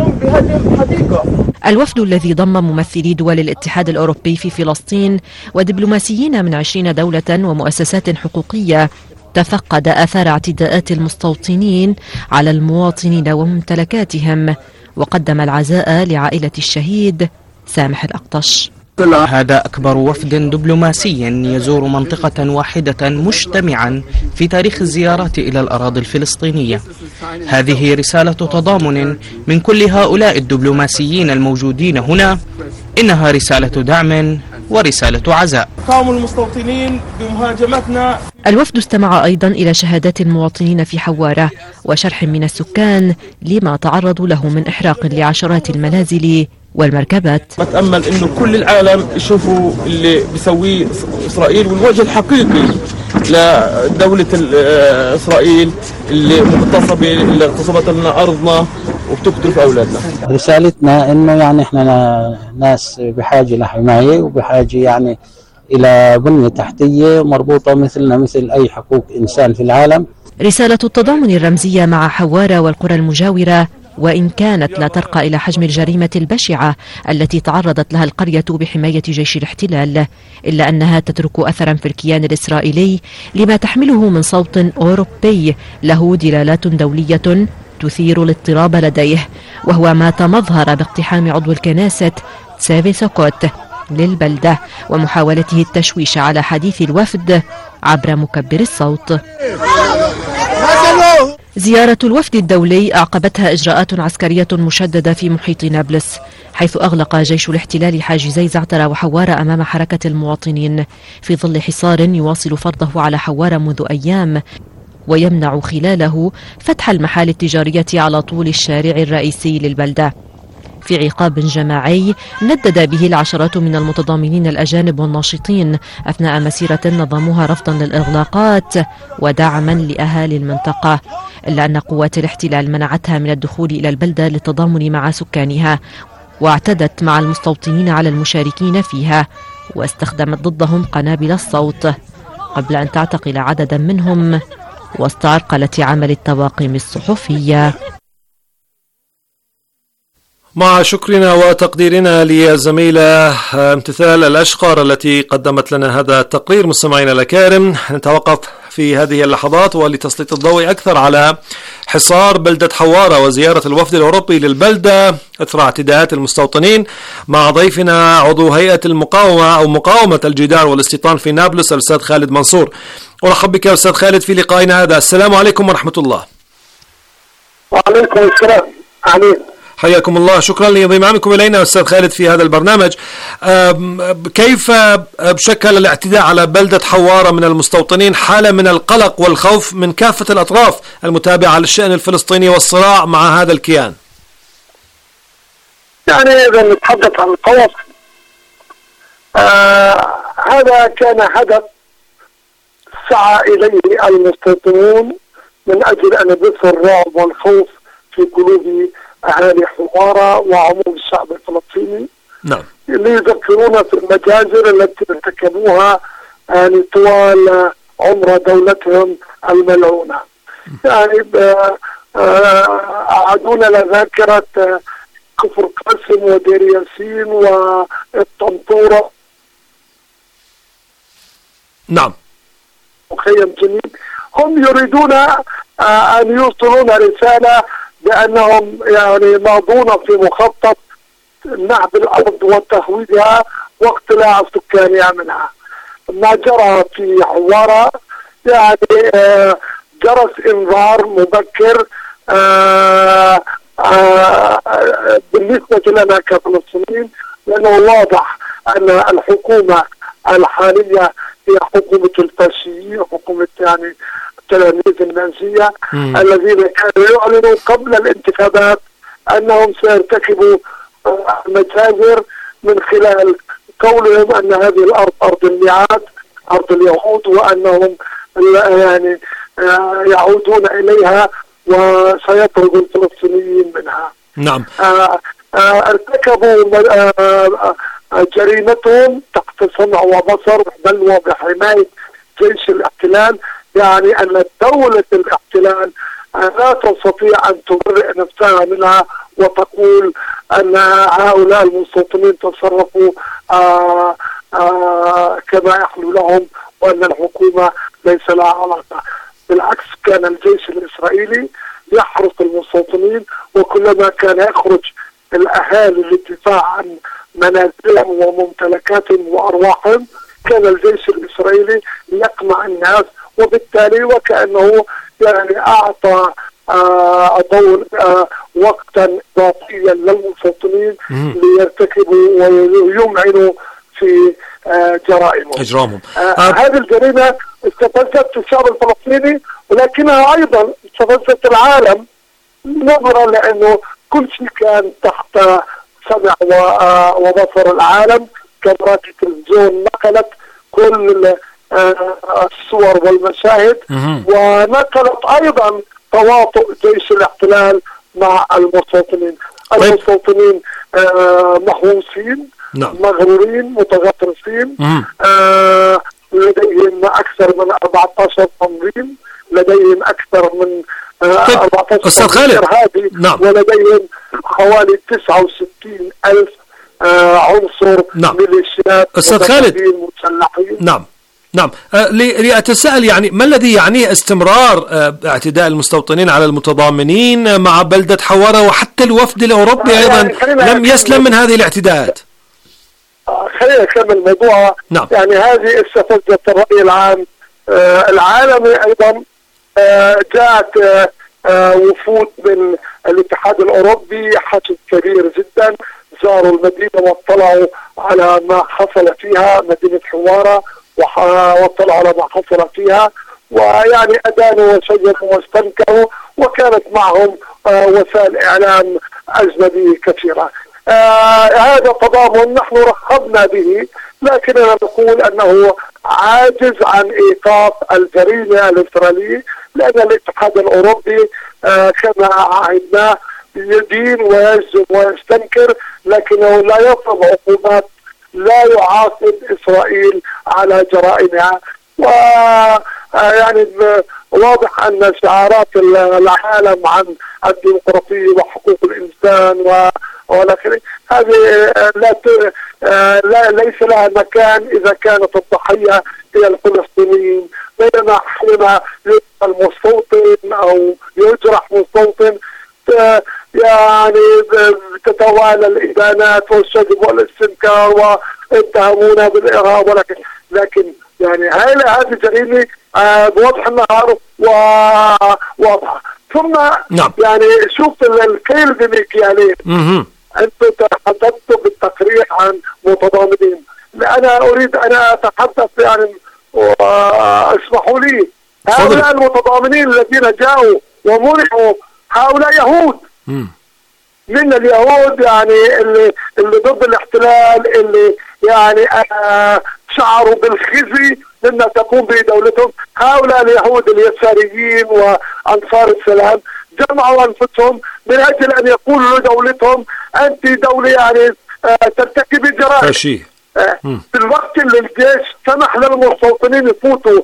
الوفد الذي ضم ممثلي دول الاتحاد الأوروبي في فلسطين ودبلوماسيين من عشرين دولة ومؤسسات حقوقية تفقد آثار اعتداءات المستوطنين على المواطنين وممتلكاتهم، وقدم العزاء لعائلة الشهيد سامح الأقطش. هذا أكبر وفد دبلوماسي يزور منطقة واحدة مجتمعا في تاريخ الزيارات إلى الأراضي الفلسطينية. هذه رسالة تضامن من كل هؤلاء الدبلوماسيين الموجودين هنا، إنها رسالة دعم ورسالة عزاء. قاموا المستوطنين بمهاجمتنا. الوفد استمع أيضا إلى شهادات المواطنين في حوارة وشرح من السكان لما تعرضوا له من إحراق لعشرات المنازل والمركبات. بتأمل إنه كل العالم يشوفوا اللي بيسويه إسرائيل والوجه الحقيقي لدولة إسرائيل اللي مغتصبة اللي اغتصبت لنا أرضنا وبتقتل في أولادنا. رسالتنا إنه يعني إحنا ناس بحاجة لحماية وبحاجة يعني إلى بنية تحتية مربوطة مثلنا مثل أي حقوق إنسان في العالم. رسالة التضامن الرمزية مع حوارة والقرى المجاورة، وإن كانت لا ترقى إلى حجم الجريمة البشعة التي تعرضت لها القرية بحماية جيش الاحتلال، إلا أنها تترك أثرا في الكيان الإسرائيلي لما تحمله من صوت أوروبي له دلالات دولية تثير الاضطراب لديه، وهو ما تمظهر باقتحام عضو الكنيسة تسافي سوكوت للبلدة ومحاولته التشويش على حديث الوفد عبر مكبر الصوت. زيارة الوفد الدولي أعقبتها إجراءات عسكرية مشددة في محيط نابلس، حيث أغلق جيش الاحتلال حاجزي زعترة وحوارة أمام حركة المواطنين في ظل حصار يواصل فرضه على حوارة منذ أيام، ويمنع خلاله فتح المحال التجارية على طول الشارع الرئيسي للبلدة، في عقاب جماعي ندد به العشرات من المتضامنين الأجانب والناشطين أثناء مسيرة نظموها رفضا للإغلاقات ودعما لأهالي المنطقة، إلا أن قوات الاحتلال منعتها من الدخول إلى البلدة للتضامن مع سكانها، واعتدت مع المستوطنين على المشاركين فيها واستخدمت ضدهم قنابل الصوت قبل أن تعتقل عددا منهم وسط عرقلة عمل الطواقم الصحفية. مع شكرنا وتقديرنا للزميلة امتثال الأشقر التي قدمت لنا هذا التقرير. مستمعينا الأكارم، نتوقف في هذه اللحظات ولتسليط الضوء أكثر على حصار بلدة حوارة وزيارة الوفد الأوروبي للبلدة إثر اعتداءات المستوطنين مع ضيفنا عضو هيئة المقاومة أو مقاومة الجدار والاستيطان في نابلس الأستاذ خالد منصور. أرحب بك أستاذ خالد في لقائنا هذا. السلام عليكم ورحمة الله. وعليكم السلام عليكم. حياكم الله، شكرا لانضمامكم إلينا أستاذ خالد في هذا البرنامج. كيف بشكل الاعتداء على بلدة حوارة من المستوطنين حالة من القلق والخوف من كافة الأطراف المتابعة للشأن الفلسطيني والصراع مع هذا الكيان؟ يعني إذا نتحدث عن الخوف، آه هذا كان حدث سعى إليه المستوطنون من أجل أن يبثوا الرعب والخوف في قلوب أهالي حوارة وعموم الشعب الفلسطيني. نعم. ليذكرونا في المجازر التي ارتكبوها يعني طوال عمر دولتهم الملعونة. يعني أعادونا لذاكرة كفر قاسم ودير ياسين والطنطورة. نعم. وخيم جنين، هم يريدون أن يوصلون رسالة بأنهم يعني ماضون في مخطط نهب الأرض وتهويدها واقتلاع سكانها منها. ما جرى في حوارة يعني جرس إنذار مبكر بالنسبة لنا كفلسطينيين، لأنه واضح أن الحكومة الحالية هي حكومة الفاشيين، حكومة يعني التلاميذ النازية الذين كانوا يعلنوا قبل الانتخابات أنهم سيرتكبوا مجازر من خلال قولهم أن هذه الأرض أرض الميعاد، أرض اليهود، وأنهم يعني يعودون إليها وسيطرد الفلسطينيين منها. نعم. آه آه ارتكبوا آه جريمتهم تحت سمع وبصر بل وبحماية جيش الاحتلال، يعني أن دولة الاحتلال لا تستطيع أن تبرئ نفسها منها وتقول أن هؤلاء المستوطنين تصرفوا آه آه كما يحلو لهم وأن الحكومة ليس لها علاقة. بالعكس، كان الجيش الإسرائيلي يحرس المستوطنين، وكلما كان يخرج الأهالي للدفاع عن منازلهم وممتلكاتهم وأرواحهم كان الجيش الإسرائيلي يقمع الناس، وبالتالي وكأنه يعني أعطى آه دور آه وقتا إضافيا للمستوطنين ليرتكبوا ويمعنوا في آه جرائمهم. إجرامهم. آه آه هذه الجريمة استفزت الشعب الفلسطيني، ولكنها أيضا استفزت العالم نظرا لأنه كل شيء كان تحت سمع وبصر العالم. كاميرات التلفزيون نقلت كل الصور والمشاهد، ونقلت أيضا تواطؤ جيش الاحتلال مع المستوطنين. المستوطنين محووسين، نعم. مغرورين، متغطرسين، آه لديهم أكثر من أربعة عشر تنظيم، لديهم أكثر من آه أربعة عشر أستاذ خالد. إرهابي، نعم. ولديهم حوالي تسعة وستين ألف آه عنصر نعم. ميليشيات أستاذ خالد. مسلحين. نعم نعم آه لأتساءل يعني ما الذي يعنيه استمرار آه اعتداء المستوطنين على المتضامنين مع بلدة حوارة، وحتى الوفد الأوروبي آه أيضا يعني لم يسلم من هذه الاعتداءات؟ آه خلينا نكمل الموضوع. نعم. يعني هذه استفزت الرأي العام آه العالمي أيضا. آه جاءت آه آه وفود من الاتحاد الأوروبي، حشد كبير جدا، زاروا المدينة واطلعوا على ما حصل فيها، مدينة حوارة، واطلعوا على ما حصل فيها، ويعني أدانوا وشجروا واستنكروا، وكانت معهم آه وسائل إعلام أجنبية كثيرة. آه هذا تضامن نحن رحبنا به، لكننا نقول أنه عاجز عن إيقاف الجريمة الإسرائيلية، لأن الاتحاد الأوروبي آه كما عهدناه يدين ويجزم ويستنكر، لكنه لا يفرض عقوبات، لا يعاقب إسرائيل على جرائمها. و يعني واضح أن شعارات العالم عن الديمقراطية وحقوق الإنسان و ولكن هذه لا, لا ليس لها مكان إذا كانت الضحية هي الفلسطينيين، بينما حينما يقتل مستوطن أو يجرح مستوطن يعني تتوالى الإدانات والشجب والاستنكار واتهمونا بالإرهاب، ولكن لكن يعني هذه جريمة بوضح النهار وواضحة. ثم نعم. يعني شوف الكيل بمكيالين. أنتم تحدثتوا بالتقرير عن متضامنين، أنا أريد أن أتحدث يعني اسمحوا لي، هؤلاء المتضامنين الذين جاءوا ومنحوا هؤلاء يهود. مم. من اليهود يعني اللي اللي ضد الاحتلال، اللي يعني آه شعروا بالخزي مما تقوم به دولتهم. هؤلاء اليهود اليساريين وأنصار السلام جمعوا أنفسهم من أجل أن يقولوا لدولتهم أنت دولة يعني آه ترتكبي جرائم. آه في الوقت اللي الجيش سمح للمستوطنين يفوتوا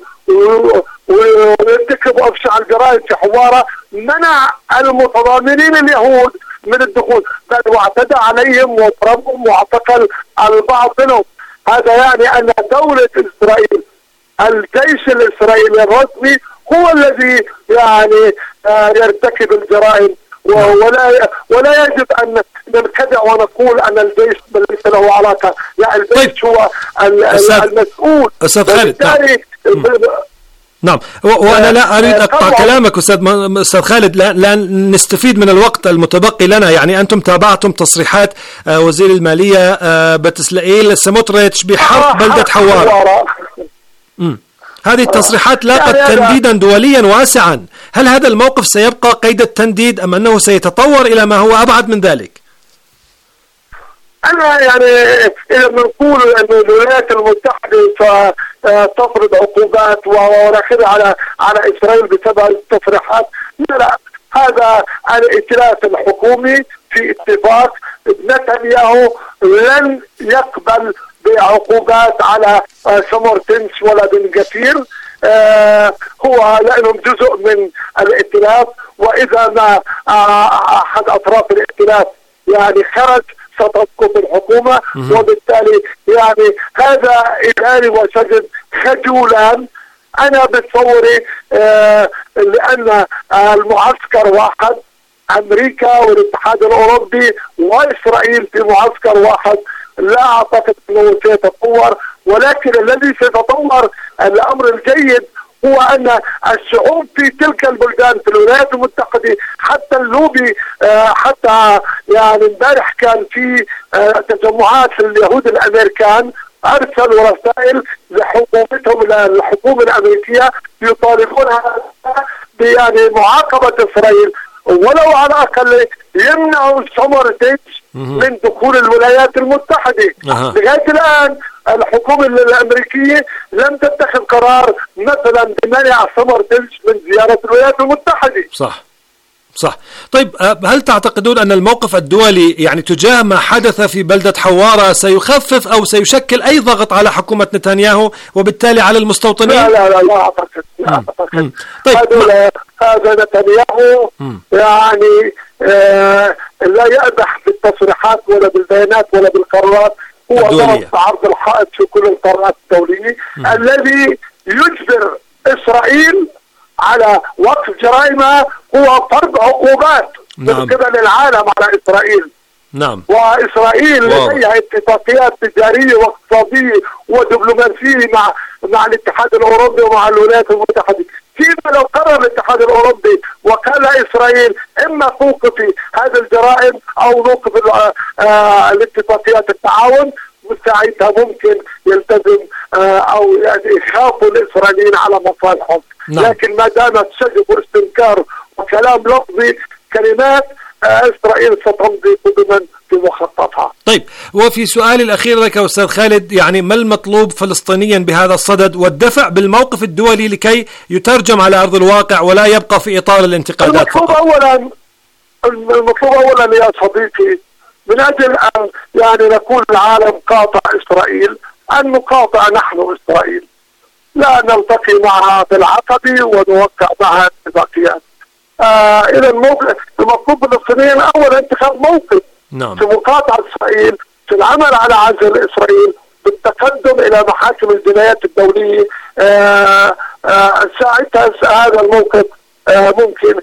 ويرتكبوا أبشع الجرائم في حوارة، منع المتضامنين اليهود من الدخول، بل واعتدى عليهم وضربهم واعتقل البعض منهم. هذا يعني أن دولة إسرائيل، الجيش الإسرائيلي الرسمي هو الذي يعني يرتكب الجرائم، ولا ولا يجب ان ننخدع ونقول ان الجيش ليس له علاقه، يعني الجيش هو المسؤول. استاذ خالد، نعم، وانا لا اريد اقطع كلامك استاذ استاذ خالد، لا, لا نستفيد من الوقت المتبقي لنا. يعني انتم تابعتم تصريحات وزير الماليه بتسلائيل سموتريتش بحرق بلده حوارة. امم هذه التصريحات لاقت يعني تنديدا دوليا واسعا. هل هذا الموقف سيبقى قيد التنديد ام انه سيتطور الى ما هو ابعد من ذلك؟ أنا يعني إذا بنقول أن الولايات المتحدة ستفرض عقوبات ونأخذها على على إسرائيل بسبب التصريحات، لا، هذا الائتلاف الحكومي في اتفاق. نتنياهو لن يقبل بعقوبات على سموتريتش ولا بن غفير، آه هو لأنهم جزء من الائتلاف، وإذا ما آه أحد أطراف الائتلاف يعني خرج ستسقط الحكومة، وبالتالي يعني هذا إداري وسجن خجولان. أنا بتصوري آه لأن آه المعسكر واحد، أمريكا والاتحاد الأوروبي وإسرائيل في معسكر واحد، لا أعتقد أنه سيتطور، ولكن الذي سيتطور الأمر الجيد هو أن الشعوب في تلك البلدان في الولايات المتحدة، حتى اللوبي آه حتى يعني امبارح كان في آه تجمعات اليهود الأمريكان أرسلوا رسائل لحكومتهم للحكومة الأمريكية يطالبونها يعني معاقبة إسرائيل، ولو على الأقل يمنعوا سموتريتش من دخول الولايات المتحدة. أه. لغاية الآن الحكومة الأمريكية لم تتخذ قرار مثلا بمنع سموتريتش من زيارة الولايات المتحدة. صح صح. طيب، هل تعتقدون أن الموقف الدولي يعني تجاه ما حدث في بلدة حوارة سيخفف أو سيشكل أي ضغط على حكومة نتنياهو وبالتالي على المستوطنين؟ لا لا لا, لا أعتقد لا أعتقد. طيب، هذا هذا نتنياهو يعني آه لا يأبح بالتصريحات ولا بالبيانات ولا بالقرارات، هو ضرب عرض الحائط في كل القرارات الدولية الذي يجبر إسرائيل على وقف جرائمها، هو فرض عقوبات من قبل العالم على إسرائيل. نعم. وإسرائيل لديها اتفاقيات تجارية واقتصادية ودبلوماسية مع مع الاتحاد الأوروبي ومع الولايات المتحدة. فيما لو قرر الاتحاد الأوروبي وقال إسرائيل إما توقفي هذه الجرائم أو نوقف آه الاتفاقيات التعاون، ساعتها ممكن يلتزم آه أو يعني يخافوا الإسرائيليين على مصالحهم. نعم. لكن ما دامت شجب واستنكار وكلام لفظي كلمات، آه إسرائيل ستمضي قدما في مخططها. طيب، وفي سؤالي الأخير لك أستاذ خالد، يعني ما المطلوب فلسطينيا بهذا الصدد والدفع بالموقف الدولي لكي يترجم على أرض الواقع ولا يبقى في إطار الانتقادات المطلوب فقط؟ أولا المطلوب أولا يا صديقي، من أجل أن يعني نكون العالم قاطع إسرائيل، أن نقاطع نحن إسرائيل، لا نلتقي معها بالعقبة ونوقع معها اتفاقيات. آه إذا المطلوب الفلسطينيين أولا اتخاذ موقف. نعم. في مقاطعة إسرائيل، في العمل على عزل إسرائيل، بالتقدم إلى محاكم الجنايات الدولية. آه آه ساعتها هذا الموقف آه ممكن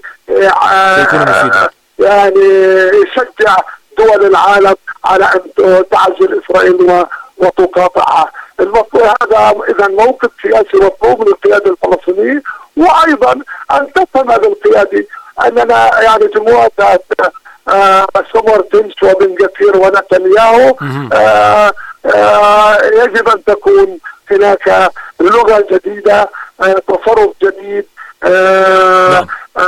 آه يعني يشجع دول العالم على أن تعزل إسرائيل وتقاطعها. المطلوب هذا إذا موقف سياسي مطلوب من القيادة الفلسطينية، وأيضا أن تفهم هذا القيادي أننا يعني جمهورات آه سموتريتش وبن غفير ونتنياهو آه آه يجب أن تكون هناك لغة جديدة، آه تصرف جديد، آه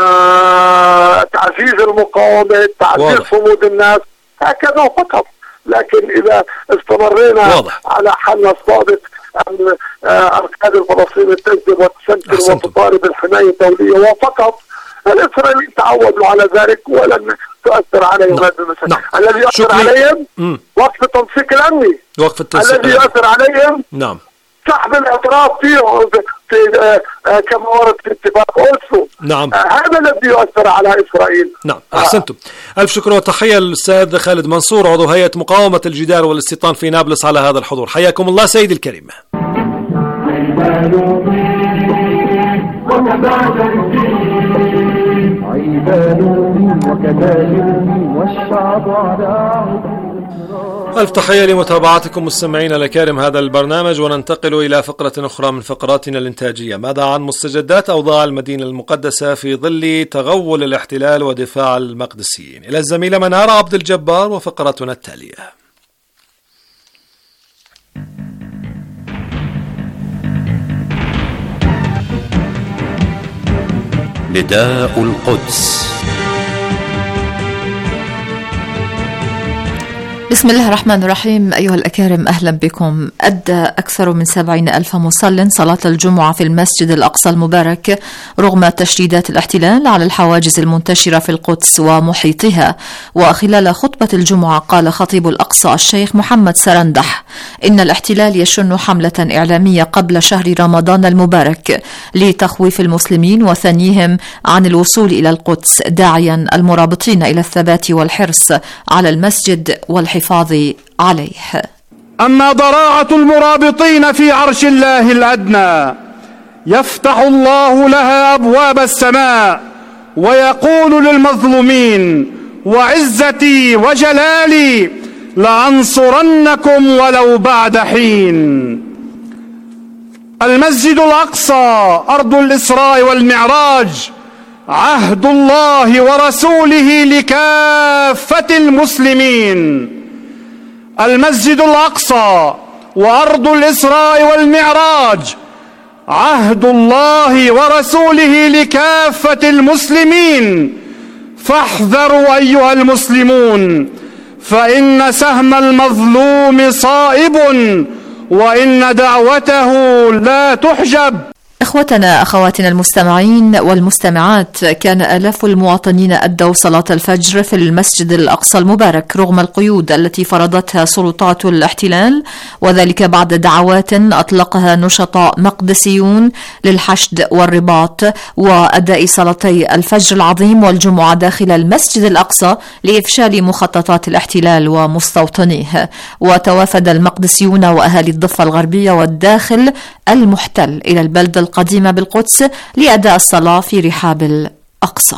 آه تعزيز المقاومة، تعزيز صمود الناس، هكذا فقط. لكن إذا استمرينا واضح على حلنا الصادق أن القيادة الفلسطينية تكذب وتسنكر وتطالب الحماية الدولية وفقط، الإسرائيليين تعودوا على ذلك ولن تؤثر عليهم هذه المسألة. نعم. الذي يؤثر عليهم مم. وقف التنسيق الأمني، وقف التنسيق الذي يؤثر عليهم نعم سحب الاعتراف فيه في آه آه كما ورد في اتفاق أوسلو. نعم. آه هذا الذي يؤثر على إسرائيل. نعم، أحسنتم. آه. ألف شكر وتحية للأستاذ خالد منصور، عضو هيئة مقاومة الجدار والاستيطان في نابلس، على هذا الحضور. حياكم الله سيدي الكريم. وكذاك الدين عبادهم وكذلك والشعب على ألف تحية لمتابعتكم مستمعينا الكرام هذا البرنامج، وننتقل إلى فقرة أخرى من فقراتنا الإنتاجية. ماذا عن مستجدات أوضاع المدينة المقدسة في ظل تغول الاحتلال ودفاع المقدسيين؟ إلى الزميلة منار عبد الجبار وفقرتنا التالية. نداء القدس. بسم الله الرحمن الرحيم. أيها الأكارم، أهلا بكم. أدى أكثر من سبعين ألف مصل صلاة الجمعة في المسجد الأقصى المبارك رغم تشديدات الاحتلال على الحواجز المنتشرة في القدس ومحيطها. وخلال خطبة الجمعة قال خطيب الأقصى الشيخ محمد سرندح إن الاحتلال يشن حملة إعلامية قبل شهر رمضان المبارك لتخويف المسلمين وثنيهم عن الوصول إلى القدس، داعيا المرابطين إلى الثبات والحرص على المسجد والحفاظ عليه. أما ضراعة المرابطين في عرش الله الأدنى يفتح الله لها أبواب السماء ويقول للمظلومين: وعزتي وجلالي لأنصرنكم ولو بعد حين. المسجد الأقصى أرض الإسراء والمعراج، عهد الله ورسوله لكافة المسلمين. المسجد الأقصى وأرض الإسراء والمعراج، عهد الله ورسوله لكافة المسلمين. فاحذروا أيها المسلمون، فإن سهم المظلوم صائب وإن دعوته لا تحجب. إخوتنا أخواتنا المستمعين والمستمعات، كان آلاف المواطنين أدوا صلاة الفجر في المسجد الأقصى المبارك رغم القيود التي فرضتها سلطات الاحتلال، وذلك بعد دعوات أطلقها نشطاء مقدسيون للحشد والرباط وأداء صلاتي الفجر العظيم والجمعة داخل المسجد الأقصى لإفشال مخططات الاحتلال ومستوطنيه. وتوافد المقدسيون وأهالي الضفة الغربية والداخل المحتل إلى البلدة القديمة بالقدس لأداء الصلاة في رحاب الأقصى.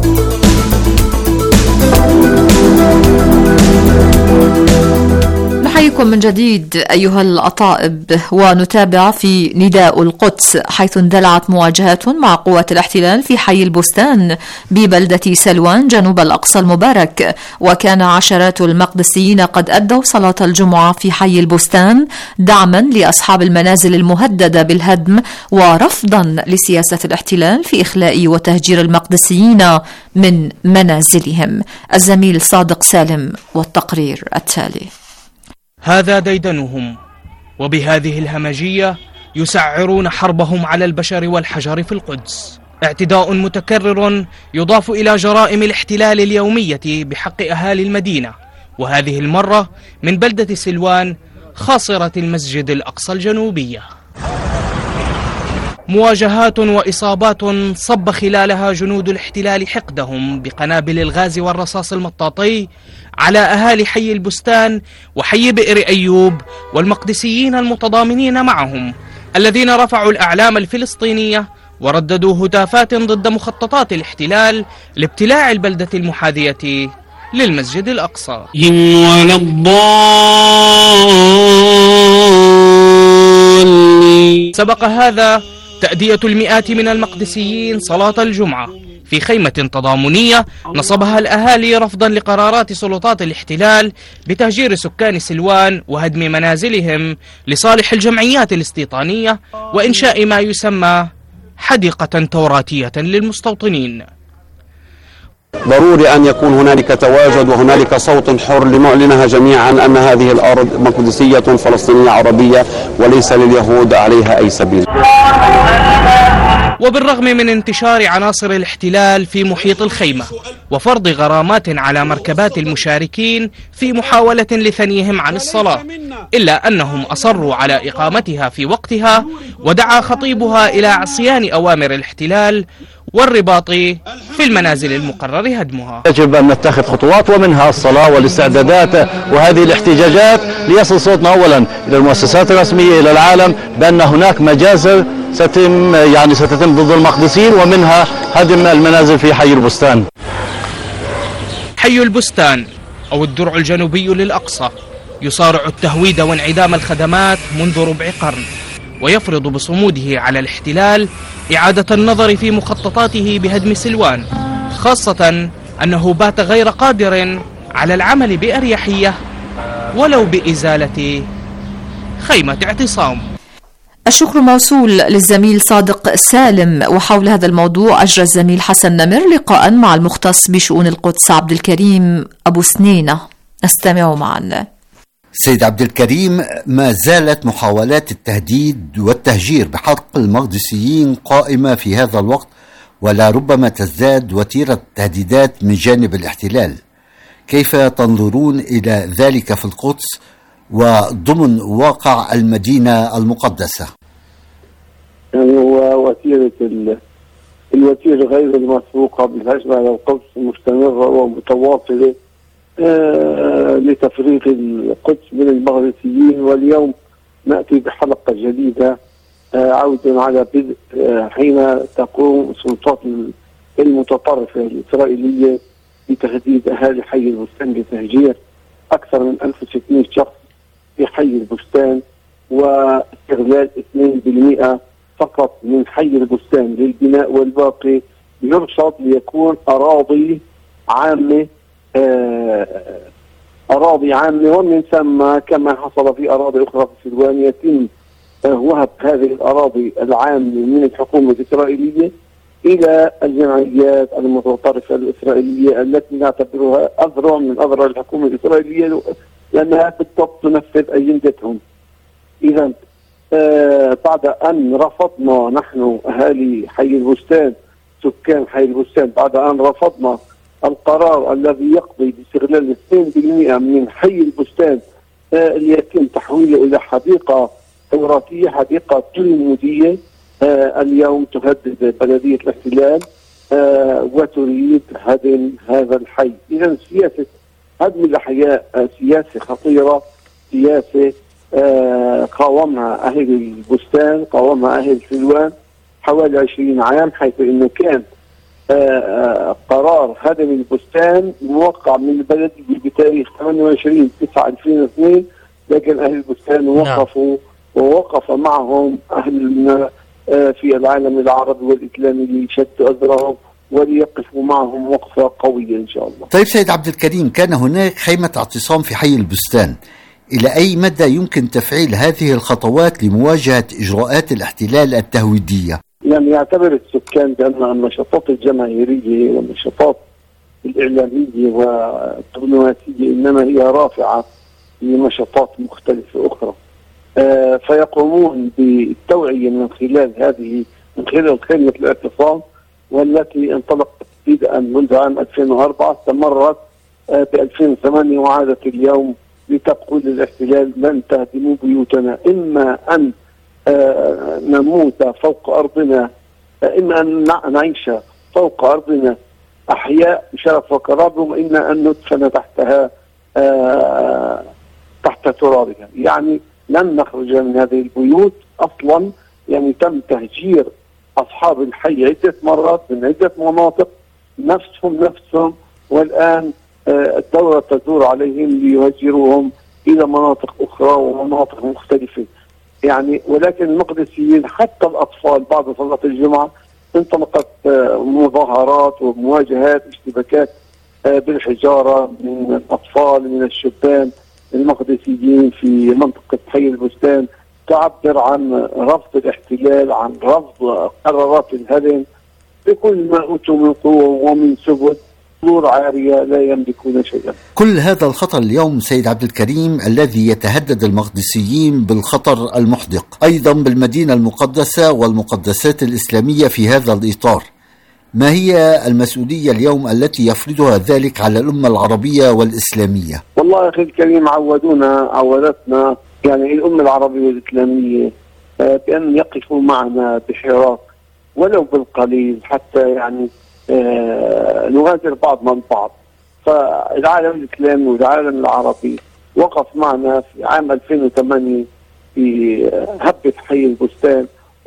نحييكم من جديد أيها الأطائب، ونتابع في نداء القدس، حيث اندلعت مواجهات مع قوات الاحتلال في حي البستان ببلدة سلوان جنوب الأقصى المبارك. وكان عشرات المقدسيين قد أدوا صلاة الجمعة في حي البستان دعما لأصحاب المنازل المهددة بالهدم ورفضا لسياسة الاحتلال في إخلاء وتهجير المقدسيين من منازلهم. الزميل صادق سالم والتقرير التالي. هذا ديدنهم، وبهذه الهمجية يسعرون حربهم على البشر والحجر في القدس. اعتداء متكرر يضاف إلى جرائم الاحتلال اليومية بحق أهالي المدينة، وهذه المرة من بلدة سلوان خاصرة المسجد الأقصى الجنوبية. مواجهات وإصابات صب خلالها جنود الاحتلال حقدهم بقنابل الغاز والرصاص المطاطي على أهالي حي البستان وحي بئر أيوب والمقدسيين المتضامنين معهم، الذين رفعوا الأعلام الفلسطينية ورددوا هتافات ضد مخططات الاحتلال لابتلاع البلدة المحاذية للمسجد الأقصى. سبق هذا تأدية المئات من المقدسيين صلاة الجمعة في خيمة تضامنية نصبها الأهالي رفضا لقرارات سلطات الاحتلال بتهجير سكان سلوان وهدم منازلهم لصالح الجمعيات الاستيطانية وإنشاء ما يسمى حديقة توراتية للمستوطنين. ضروري أن يكون هنالك تواجد وهنالك صوت حر لنعلنها جميعا أن هذه الأرض مقدسية فلسطينية عربية وليس لليهود عليها أي سبيل. وبالرغم من انتشار عناصر الاحتلال في محيط الخيمة وفرض غرامات على مركبات المشاركين في محاولة لثنيهم عن الصلاة، إلا أنهم أصروا على إقامتها في وقتها، ودعا خطيبها إلى عصيان أوامر الاحتلال والرباط في المنازل المقرر هدمها. يجب أن نتخذ خطوات ومنها الصلاة والاستعدادات وهذه الاحتجاجات ليصل صوتنا أولا إلى المؤسسات الرسمية إلى العالم بأن هناك مجازر ستتم يعني ستتم ضد المقدسيين، ومنها هدم المنازل في حي البستان. حي البستان أو الدرع الجنوبي للأقصى يصارع التهويد وانعدام الخدمات منذ ربع قرن، ويفرض بصموده على الاحتلال إعادة النظر في مخططاته بهدم سلوان، خاصة أنه بات غير قادر على العمل بأريحية ولو بإزالة خيمة اعتصام. الشكر موصول للزميل صادق سالم. وحول هذا الموضوع أجرى الزميل حسن نمر لقاء مع المختص بشؤون القدس عبد الكريم أبو سنينة، نستمع معا. سيد عبد الكريم، ما زالت محاولات التهديد والتهجير بحرق المقدسيين قائمة في هذا الوقت، ولا ربما تزداد وتيرة التهديدات من جانب الاحتلال. كيف تنظرون إلى ذلك في القدس وضمن واقع المدينة المقدسة؟ يعني هو وتيرة الوتيرة غير المسبوقة بالهجمة على القدس مستمرة ومتواصلة آه لتفريغ القدس من المقدسيين، واليوم نأتي بحلقة جديدة آه عودة على بدء آه حين تقوم السلطات المتطرفة الإسرائيلية بتهديد أهالي حي البستان بتهجير أكثر من ألف وستمائة شخص في حي البستان، واستغلال اثنين بالمئة فقط من حي البستان للبناء، والباقي يرصد ليكون أراضي عامة أراضي عامة ومن ثم كما حصل في أراضي أخرى في سلوان يتم وهب هذه الأراضي العامة من الحكومة الإسرائيلية إلى الجمعيات المتطرفة الإسرائيلية التي نعتبرها أذرع من أذرع الحكومة الإسرائيلية لأنها بالضبط تنفذ أجندتهم. إذا آه بعد أن رفضنا نحن أهالي حي البستان سكان حي البستان بعد أن رفضنا القرار الذي يقضي باستغلال اثنين بالمئة من حي البستان آه ليتم تحويله إلى حديقة تراثية، حديقة تلمودية، آه اليوم تهدد بلدية الاحتلال آه وتريد هدم هذا الحي. إذا سياسة هدم الأحياء آه سياسة خطيرة، سياسة آه قاومها أهل البستان، قاومها أهل سلوان حوالي عشرين عام، حيث أنه كان آه آه قرار هدم البستان موقع من البلدية بتاريخ ثمانية وعشرين تسعة ألفين واثنين، لكن أهل البستان وقفوا ووقف معهم أهل في العالم العربي والإسلامي ليشدوا أزرهم وليقفوا معهم وقفة قوية إن شاء الله. طيب سيد عبد الكريم، كان هناك خيمة اعتصام في حي البستان، إلى أي مدى يمكن تفعيل هذه الخطوات لمواجهة إجراءات الاحتلال التهويدية؟ يعني يعتبر السكان بأن النشاطات الجماهيرية والنشاطات الإعلامية والدبلوماسية إنما هي رافعة لنشاطات مختلفة أخرى، آه فيقومون بالتوعية من خلال هذه من خلال خيمة الاعتصام، والتي انطلقت بدءا منذ عام ألفين وأربعة استمرت آه ب ألفين وثمانية وعادت اليوم لتقول للاحتلال لن تهدموا بيوتنا، إما أن آه نموت فوق أرضنا، آه إما أن نعيش فوق أرضنا أحياء بشرف وكرامة، وإما أن ندفن تحتها آه تحت ترابها. يعني لن نخرج من هذه البيوت أصلا. يعني تم تهجير أصحاب الحي عدة مرات من عدة مناطق، نفسهم نفسهم والآن الدورة تدور عليهم ليهجروهم إلى مناطق أخرى ومناطق مختلفة. يعني ولكن المقدسيين حتى الأطفال بعد صلاة الجمعة انطلقت مظاهرات ومواجهات اشتباكات بالحجارة من الأطفال من الشبان المقدسيين في منطقة حي البستان، تعبر عن رفض الاحتلال، عن رفض قرارات الهدم بكل ما أوتوا من قوة ومن سبل، صدور عارية لا يملكون شيئا. كل هذا الخطر اليوم سيد عبد الكريم الذي يتهدد المقدسيين بالخطر المحدق أيضا بالمدينة المقدسة والمقدسات الإسلامية في هذا الإطار، ما هي المسؤولية اليوم التي يفرضها ذلك على الأمة العربية والإسلامية؟ والله أخي الكريم عودونا عودتنا يعني الأمة العربية والإسلامية بأن يقفوا معنا بحراك ولو بالقليل حتى يعني آه نغادر بعضنا البعض. فالعالم الإسلامي والعالم العربي وقف معنا في عام ألفين وثمانية في هبة حي البستان،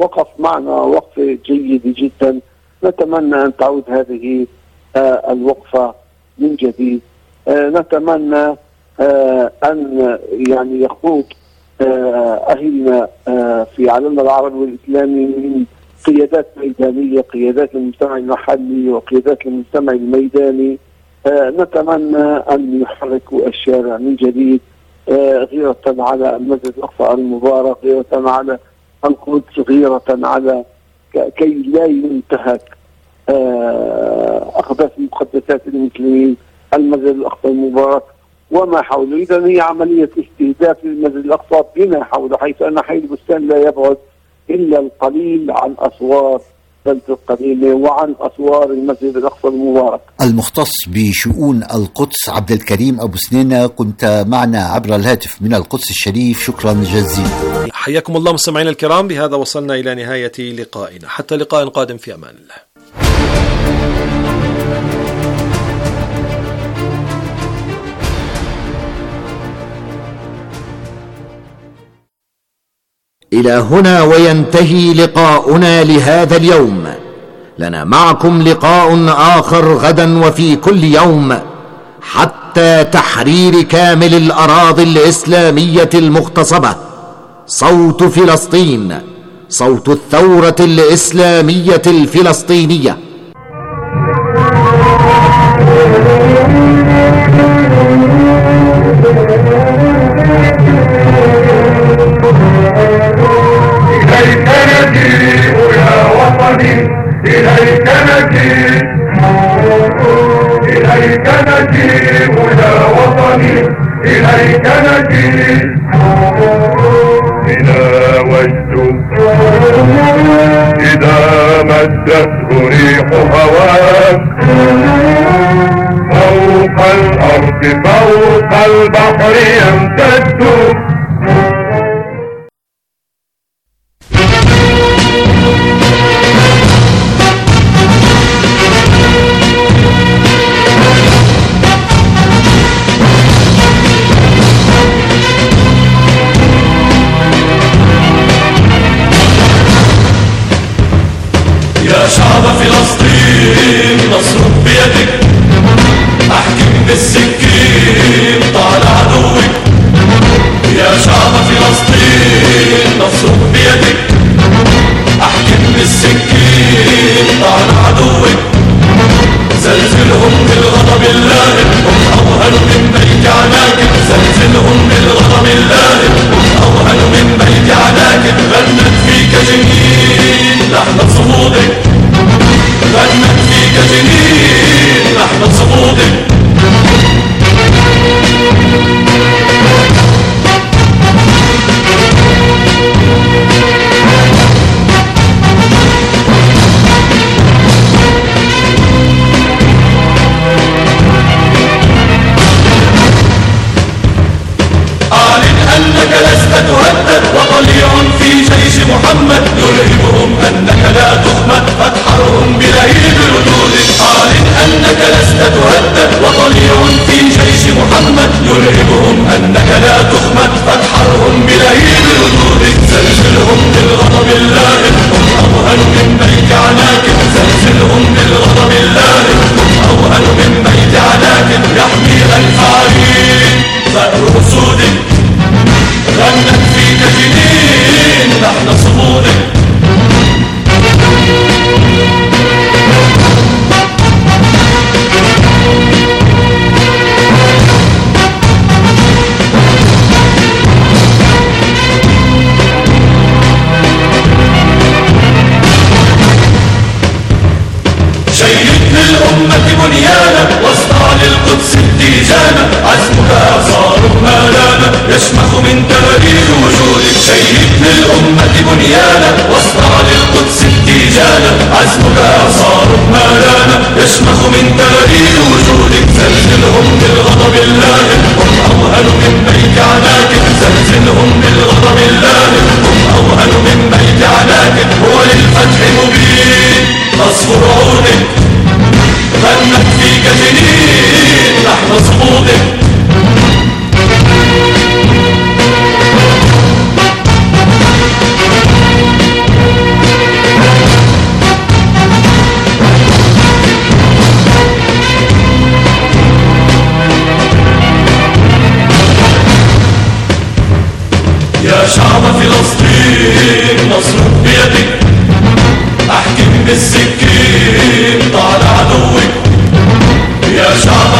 وقف معنا وقفة جيدة جدا. نتمنى أن تعود هذه آه الوقفة من جديد. آه نتمنى آه أن يعني يخوض آه أهلنا آه في عالمنا العربي والإسلامي من قيادات ميدانية، قيادات المجتمع المحلي وقيادات المجتمع الميداني. آه نتمنى أن يحركوا الشارع من جديد آه غيرة على المسجد الأقصى المبارك، غيرة على القدس، غيرة على كي لا ينتهك آه أقداس مقدسات المسلمين المسجد الأقصى المبارك وما حوله. إذا هي عملية استهداف للمسجد الأقصى بما حوله، حيث أن حي البستان لا يبعد إلا القليل عن أسوار بلدة القديمة وعن أسوار المسجد الأقصى المبارك. المختص بشؤون القدس عبد الكريم أبو سنينة، كنت معنا عبر الهاتف من القدس الشريف، شكرا جزيلا. حياكم الله مستمعينا الكرام، بهذا وصلنا إلى نهاية لقائنا، حتى لقاء قادم في أمان الله. إلى هنا وينتهي لقاؤنا لهذا اليوم. لنا معكم لقاء آخر غدا وفي كل يوم حتى تحرير كامل الأراضي الإسلامية المغتصبة. صوت فلسطين، صوت الثورة الإسلامية الفلسطينية. إليك نجيء يا وطني، إليك نجيء، إليك نجيء يا وطني، إليك نجيء. إلى وجد إذا مدته ريح هواك فوق الأرض فوق البحر يمتد. يا شعب فلسطين نصرك بيدك، احكم بالسكين طال عدوك. يا شعب فلسطين نصرك بيدك، احكم بالسكين طال عدوك. زلزلهم بالغضب اللائم، هم اوهن من بيت عناكب. زلزلهم بالغضب اللائم، هم اوهن من بيت عناكب. غنت فيك جنين لحظة صمودك، غنت فيك جنين لحظة صمودك. أعلن أنك لست تهدد، وطليع في جيش محمد يرهبهم أنك لا تخمد، فتحرهم بلهيب ردودك. أعلن أنك لست تهدد، وطليع في جيش محمد يرهبهم أنك لا تخمد، فتحرهم بلهيب ردودك. زلزلهم بالغضب اللائم، هم أوهن من بيت عناكب. زلزلهم بالغضب اللائم، هم أوهن من بيت عناكب. يحمي ألف عرين ثأر أسودك، غنت فيك جنين لحن صمودك. شيد للأمة بنيانا، واصنع للقدس اتجانا. عزمك آثار مالانا، يشمخ من تاريخ وجودك. شيد للأمة بنيانا، واصنع للقدس اتجانا. عزمك آثار مالانا، يشمخ من تاريخ وجودك. زلزلهم بالغضب اللائم، هم أوهن من بيت عناكب. زلزلهم بالغضب اللائم، هم أوهن من بيت عناكب. هو للفتح مبين تصفر عودك، غنت فيك جنين لحن صمودك. يا شعب فلسطين نصر بيدك، احكم بالسكين طال عدوك. يا شعب